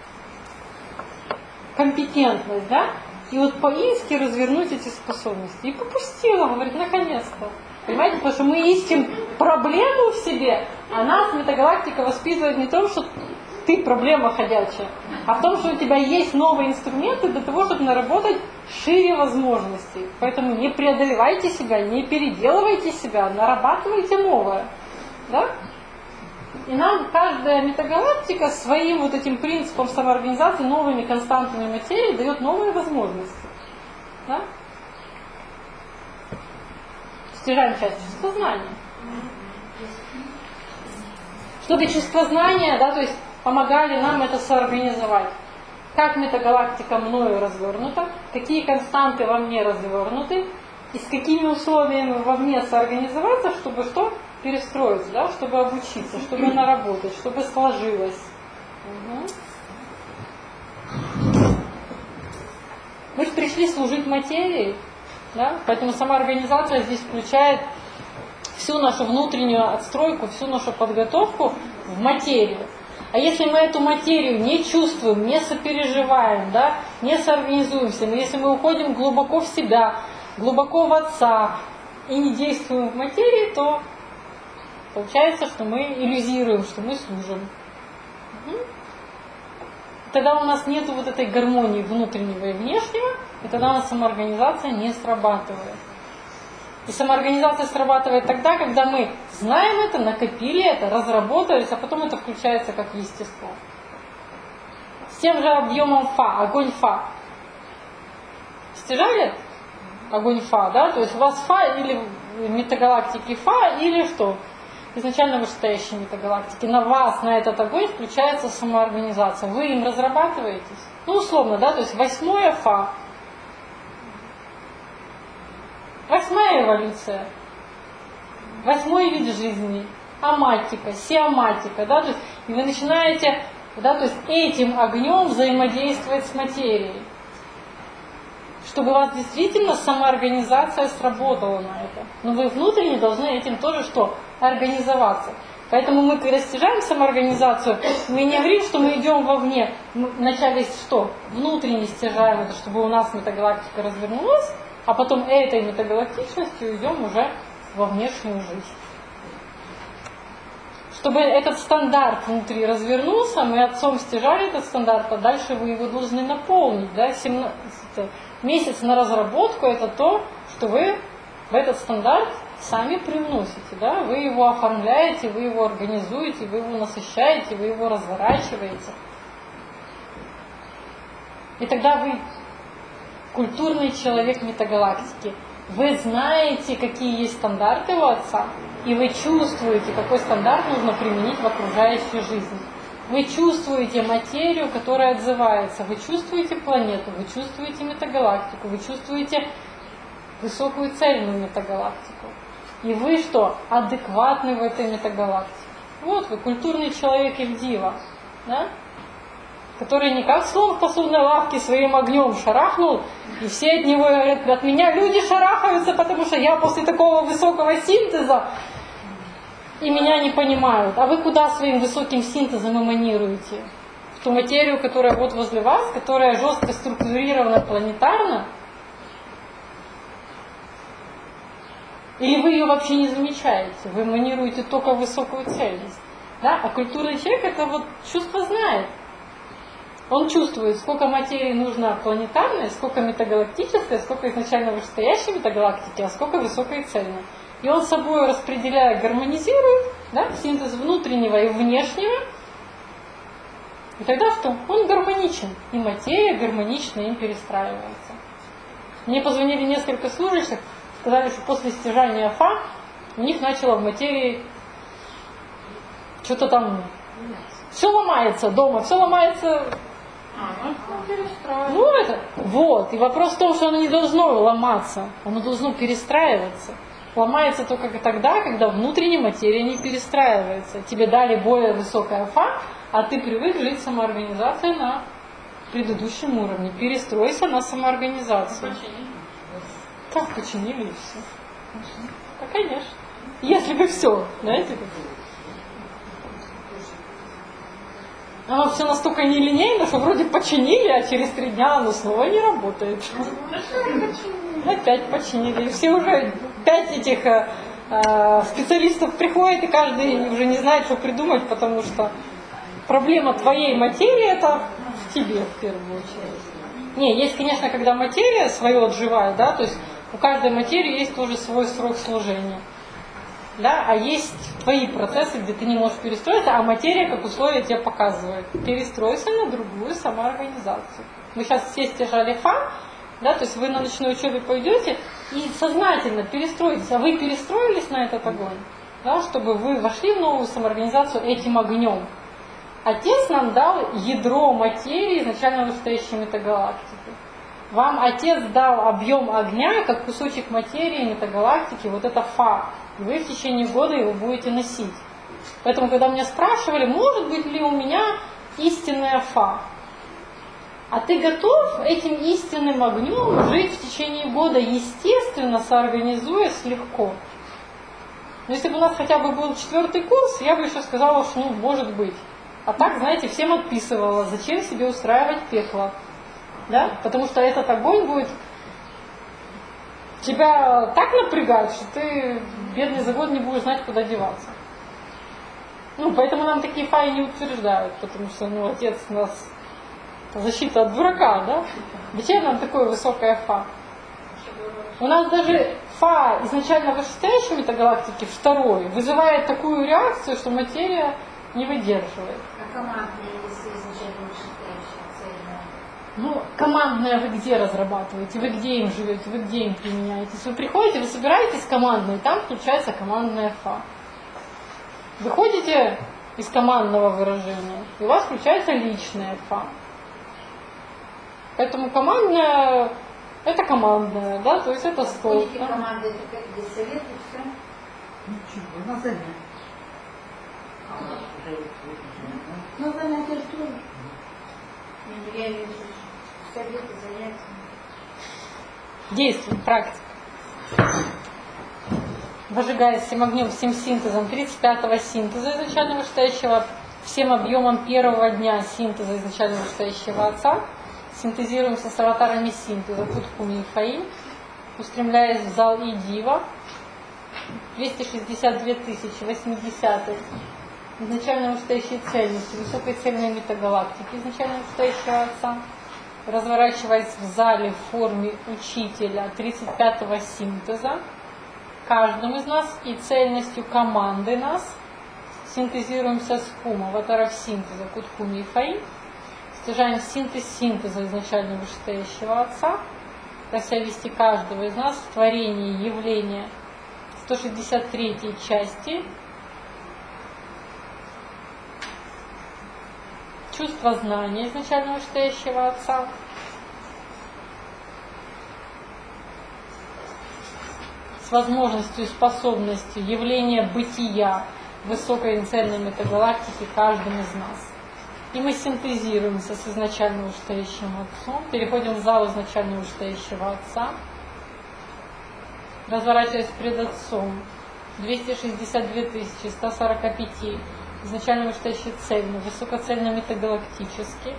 компетентность, да? И вот по-ински развернуть эти способности. И попустила, говорит, наконец-то. Понимаете, потому что мы ищем проблему в себе, а нас метагалактика воспитывает не в том, что ты проблема ходячая, а в том, что у тебя есть новые инструменты для того, чтобы наработать шире возможностей. Поэтому не преодолевайте себя, не переделывайте себя, нарабатывайте новое. Да? И нам каждая метагалактика своим вот этим принципом самоорганизации, новыми константами материи дает новые возможности. Да? Стяжаем часть чувствознания. Чтобы чувствознания, да, то есть помогали нам это соорганизовать. Как метагалактика мною развернута, какие константы во мне развернуты, и с какими условиями во мне соорганизоваться, чтобы что? Перестроиться, да, чтобы обучиться, чтобы наработать, чтобы сложилось. Мы же пришли служить материи, да? Поэтому сама организация здесь включает всю нашу внутреннюю отстройку, всю нашу подготовку в материю. А если мы эту материю не чувствуем, не сопереживаем, да, не соорганизуемся, но если мы уходим глубоко в себя, глубоко в Отца и не действуем в материи, то получается, что мы иллюзируем, что мы служим. Тогда у нас нет вот этой гармонии внутреннего и внешнего, и тогда у нас самоорганизация не срабатывает. И самоорганизация срабатывает тогда, когда мы знаем это, накопили это, разработались, а потом это включается как естество. С тем же объемом Фа, огонь Фа. Стяжали огонь Фа, да? То есть у вас Фа или метагалактики Фа, или что? Изначально вышестоящие метагалактики. На вас, на этот огонь включается самоорганизация. Вы им разрабатываетесь. Ну, условно, да? То есть 8 Фа. 8-я эволюция. 8-й вид жизни. Аматика, сиаматика, да? То есть, и вы начинаете, да, то есть этим огнем взаимодействовать с материей. Чтобы у вас действительно самоорганизация сработала на это. Но вы внутренне должны этим тоже что? Организоваться. Поэтому мы, когда стяжаем самоорганизацию, мы не говорим, что мы идем вовне. Мы вначале что? Внутренне стяжаем это, чтобы у нас метагалактика развернулась, а потом этой метагалактичностью идем уже во внешнюю жизнь. Чтобы этот стандарт внутри развернулся, мы отцом стяжали этот стандарт, а дальше вы его должны наполнить. Да? 17 месяц на разработку — это то, что вы в этот стандарт сами привносите. Да? Вы его оформляете, вы его организуете, вы его насыщаете, вы его разворачиваете. И тогда вы культурный человек метагалактики. Вы знаете, какие есть стандарты у Отца, и вы чувствуете, какой стандарт нужно применить в окружающей жизни. Вы чувствуете материю, которая отзывается, вы чувствуете планету, вы чувствуете метагалактику, вы чувствуете высокую цельную метагалактику. И вы что? Адекватны в этой метагалактике. Вот вы, культурный человек Ивдива, да? Который не как слон в посудной лавке своим огнем шарахнул, и все от него говорят: от меня люди шарахаются, потому что я после такого высокого синтеза, и меня не понимают. А вы куда своим высоким синтезом эманируете? В ту материю, которая вот возле вас, которая жестко структурирована планетарно? Или вы ее вообще не замечаете? Вы эманируете только высокую цельность. Да? А культурный человек это вот чувство знает. Он чувствует, сколько материи нужно планетарной, сколько метагалактической, сколько изначально вышестоящей метагалактики, а сколько высокой и цельной. И он собой распределяя, гармонизирует, да, синтез внутреннего и внешнего. И тогда что? Он гармоничен. И материя гармонично им перестраивается. Мне позвонили несколько служащих, сказали, что после стяжания Фа у них начало в материи что-то там... Все ломается дома, все ломается... Ну это, вот. И вопрос в том, что оно не должно ломаться, оно должно перестраиваться. Ломается только тогда, когда внутренняя материя не перестраивается. Тебе дали более высокое Фа, а ты привык жить самоорганизацией на предыдущем уровне. Перестройся на самоорганизацию. Так, починили и все. Да, конечно. Если бы все, знаете, как... Оно все настолько нелинейно, что вроде починили, а через 3 дня оно снова не работает. Опять починили. И все уже 5 этих специалистов приходят, и каждый уже не знает, что придумать, потому что проблема твоей материи это в тебе в первую очередь. Не, есть, конечно, когда материя свое отживает, да, то есть у каждой материи есть тоже свой срок служения. Да, а есть твои процессы, где ты не можешь перестроиться, а материя как условие тебе показывает. Перестройся на другую самоорганизацию. Вы сейчас все стяжали Фа, да, то есть вы на ночной учебе пойдете и сознательно перестроитесь. А вы перестроились на этот огонь, да, чтобы вы вошли в новую самоорганизацию этим огнем. Отец нам дал ядро материи изначально вышестоящей метагалактики. Вам Отец дал объем огня, как кусочек материи метагалактики, вот это Фа. И вы в течение года его будете носить. Поэтому, когда меня спрашивали, может быть ли у меня истинная Фа, а ты готов этим истинным огнем жить в течение года, естественно, соорганизуясь легко? Но если бы у нас хотя бы был 4-й курс, я бы еще сказала, что ну, может быть. А так, знаете, всем отписывала, зачем себе устраивать пекло. Да? Потому что этот огонь будет тебя так напрягать, что ты, бедный, за год не будешь знать, куда деваться. Ну, поэтому нам такие Фаи не утверждают, потому что, ну, Отец у нас защита от дурака, да? Зачем нам такое высокое Фа? У нас даже фа изначально вышестоящей метагалактики, второй, вызывает такую реакцию, что материя не выдерживает. А командные, если изначально вышестоящая цельная? Ну, командное вы где разрабатываете, вы где им живете, вы где им применяетесь. Вы приходите, вы собираетесь командной, там включается командная фа. Выходите из командного выражения, и у вас включается личная фа. Поэтому командная, это командная, да, то есть это стол. Ходите команды, это как где совет и все? Ничего, на занятии. Ну, занятия тоже. Я вижу советы, занятия. Действует практика. Выжигаясь всем огнем, всем синтезом 35-го синтеза изначально вышестоящего, всем объемом первого дня синтеза изначально вышестоящего Отца, синтезируемся с аватарами синтеза Кутхуми и Фаи, устремляясь в зал Идива, 262 080 изначально вышестоящей цельности, высокой цельной метагалактики изначально вышестоящего Отца, разворачиваясь в зале в форме учителя 35-го синтеза, каждым из нас и цельностью команды нас, синтезируемся с Хум, аватаров синтеза Кутхуми и Фаи, стяжаем синтез синтеза изначально вышестоящего Отца, прося вести каждого из нас в творении явления 163 части, чувство знания изначально вышестоящего Отца, с возможностью и способностью явления бытия высокой цельной метагалактики каждым из нас. И мы синтезируемся с изначально вышестоящим Отцом, переходим в зал изначально вышестоящего Отца, разворачиваясь пред Отцом 262 145 изначально вышестоящий цельный, высокоцельно метагалактический.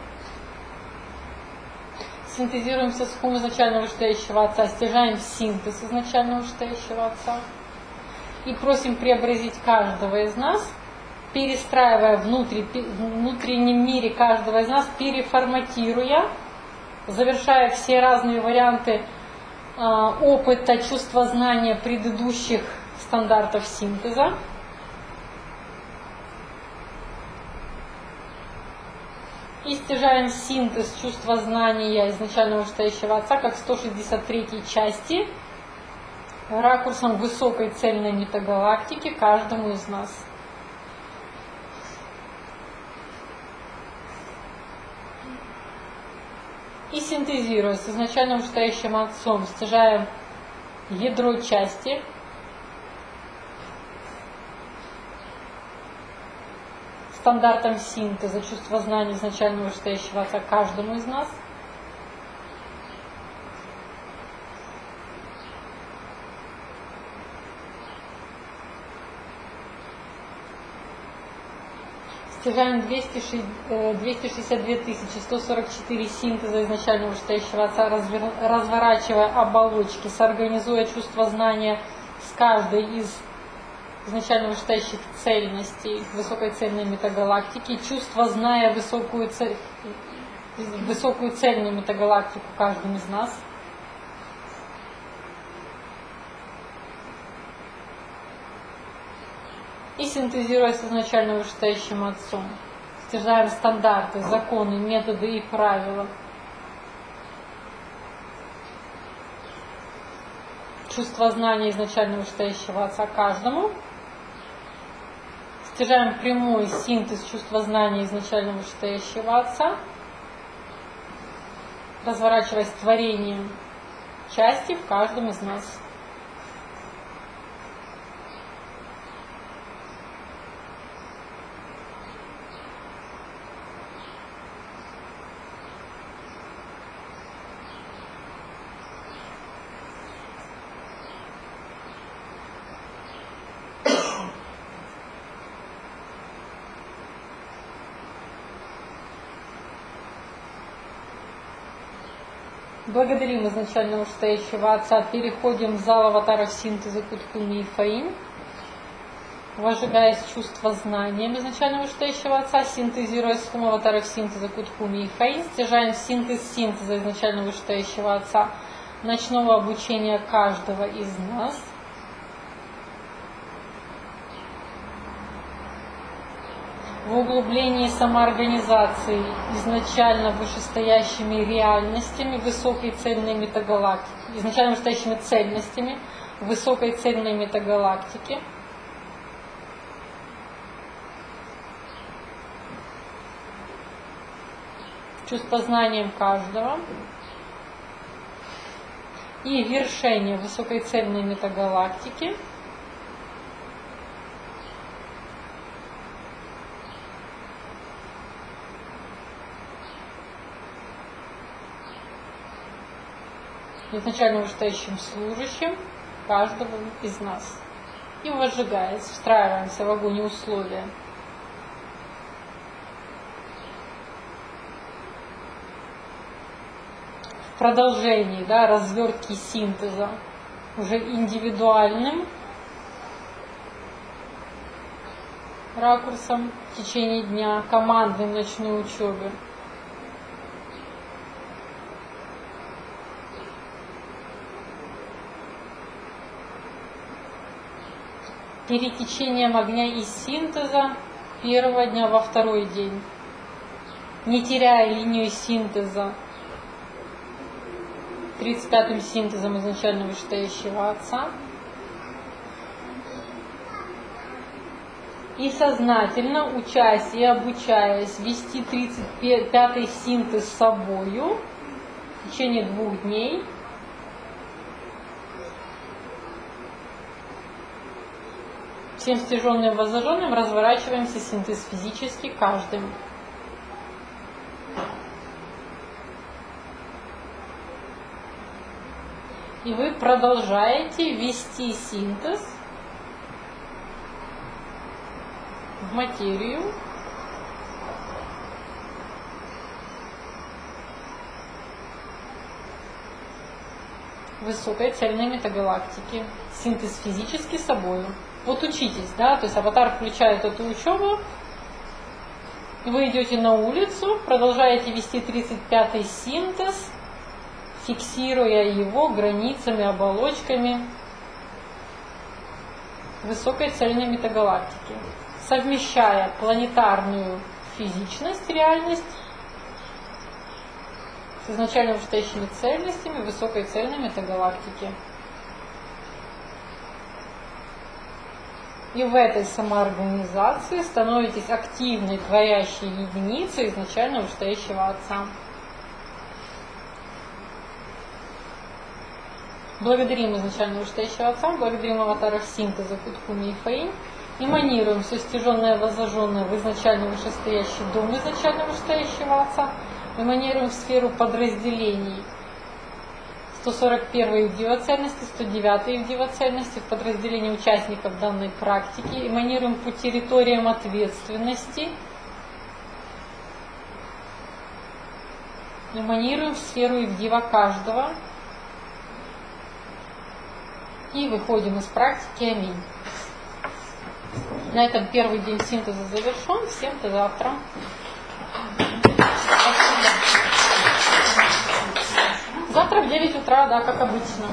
Синтезируемся с Хум изначально вышестоящего Отца, стяжаем синтез изначально вышестоящего Отца и просим преобразить каждого из нас, перестраивая в внутреннем мире каждого из нас, переформатируя, завершая все разные варианты опыта, чувства знания предыдущих стандартов синтеза. И стяжаем синтез чувства знания изначально вышестоящего Отца как 163 части ракурсом высокой цельной метагалактики каждому из нас. И синтезируя с изначально вышестоящим Отцом, стяжаем ядро части, стандартом синтеза чувства знания изначально вышестоящего Отца каждому из нас. Стяжаем 262 144 синтеза изначально вышестоящего Отца, разворачивая оболочки, соорганизуя чувство знания с каждой из изначально вышестоящих цельностей высокой цельной метагалактики, чувство зная высокую цельную метагалактику каждым из нас. И синтезируя с изначально вышестоящим Отцом, стяжаем стандарты, законы, методы и правила. Чувство знания изначально вышестоящего Отца каждому. Стяжаем прямой синтез чувства знания изначально вышестоящего Отца, разворачиваясь творением части в каждом из нас. Благодарим изначально вышестоящего Отца. Переходим в зал аватаров синтеза Кутхуми и Фаим. Возжигаясь чувство знанием изначально вышестоящего Отца, синтезируя с Хум аватаров синтеза Кутхуми и Фаим, стяжаем синтез синтеза изначально вышестоящего Отца, ночного обучения каждого из нас, в углублении самоорганизации изначально вышестоящими реальностями высокой цельной метагалактики, изначально вышестоящими цельностями высокой цельной метагалактики, чувствознанием каждого и вершение высокой цельной метагалактики изначально вышестоящим служащим каждого из нас. И возжигаясь, встраиваемся в огонь и условия. В продолжении, развертки синтеза уже индивидуальным ракурсом в течение дня, командной ночной учебы. Перетечением огня из синтеза первого дня во второй день, не теряя линию синтеза 35-м синтезом изначально вышестоящего Отца, и сознательно, учась и обучаясь вести 35-й синтез с собою в течение 2 дней, всем стяженным и воззаженным разворачиваемся синтез физически каждым. И вы продолжаете вести синтез в материю, высокой цельной метагалактики. Синтез физически собой. Вот учитесь, то есть аватар включает эту учебу, и вы идете на улицу, продолжаете вести 35-й синтез, фиксируя его границами, оболочками высокой цельной метагалактики, совмещая планетарную физичность, реальность с изначально вышестоящими цельностями высокой цельной метагалактики. И в этой самоорганизации становитесь активной, творящей единицей изначально вышестоящего Отца. Благодарим изначально вышестоящего Отца, благодарим аватаров синтеза Кутхуми и Фейн, эманируем все стяженное, воззаженное в изначально вышестоящий дом изначально вышестоящего Отца, эманируем в сферу подразделений 141 в дивоцельности, 109 в дивоцельности, в подразделении участников данной практики, эманируем по территориям ответственности, эманируем в сферу Ивдива каждого и выходим из практики. Аминь. На этом первый день синтеза завершен. Всем до завтра. Завтра в 9 утра, как обычно.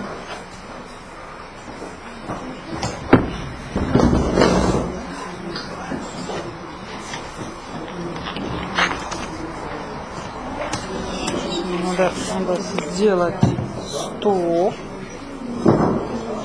Надо сделать стоп.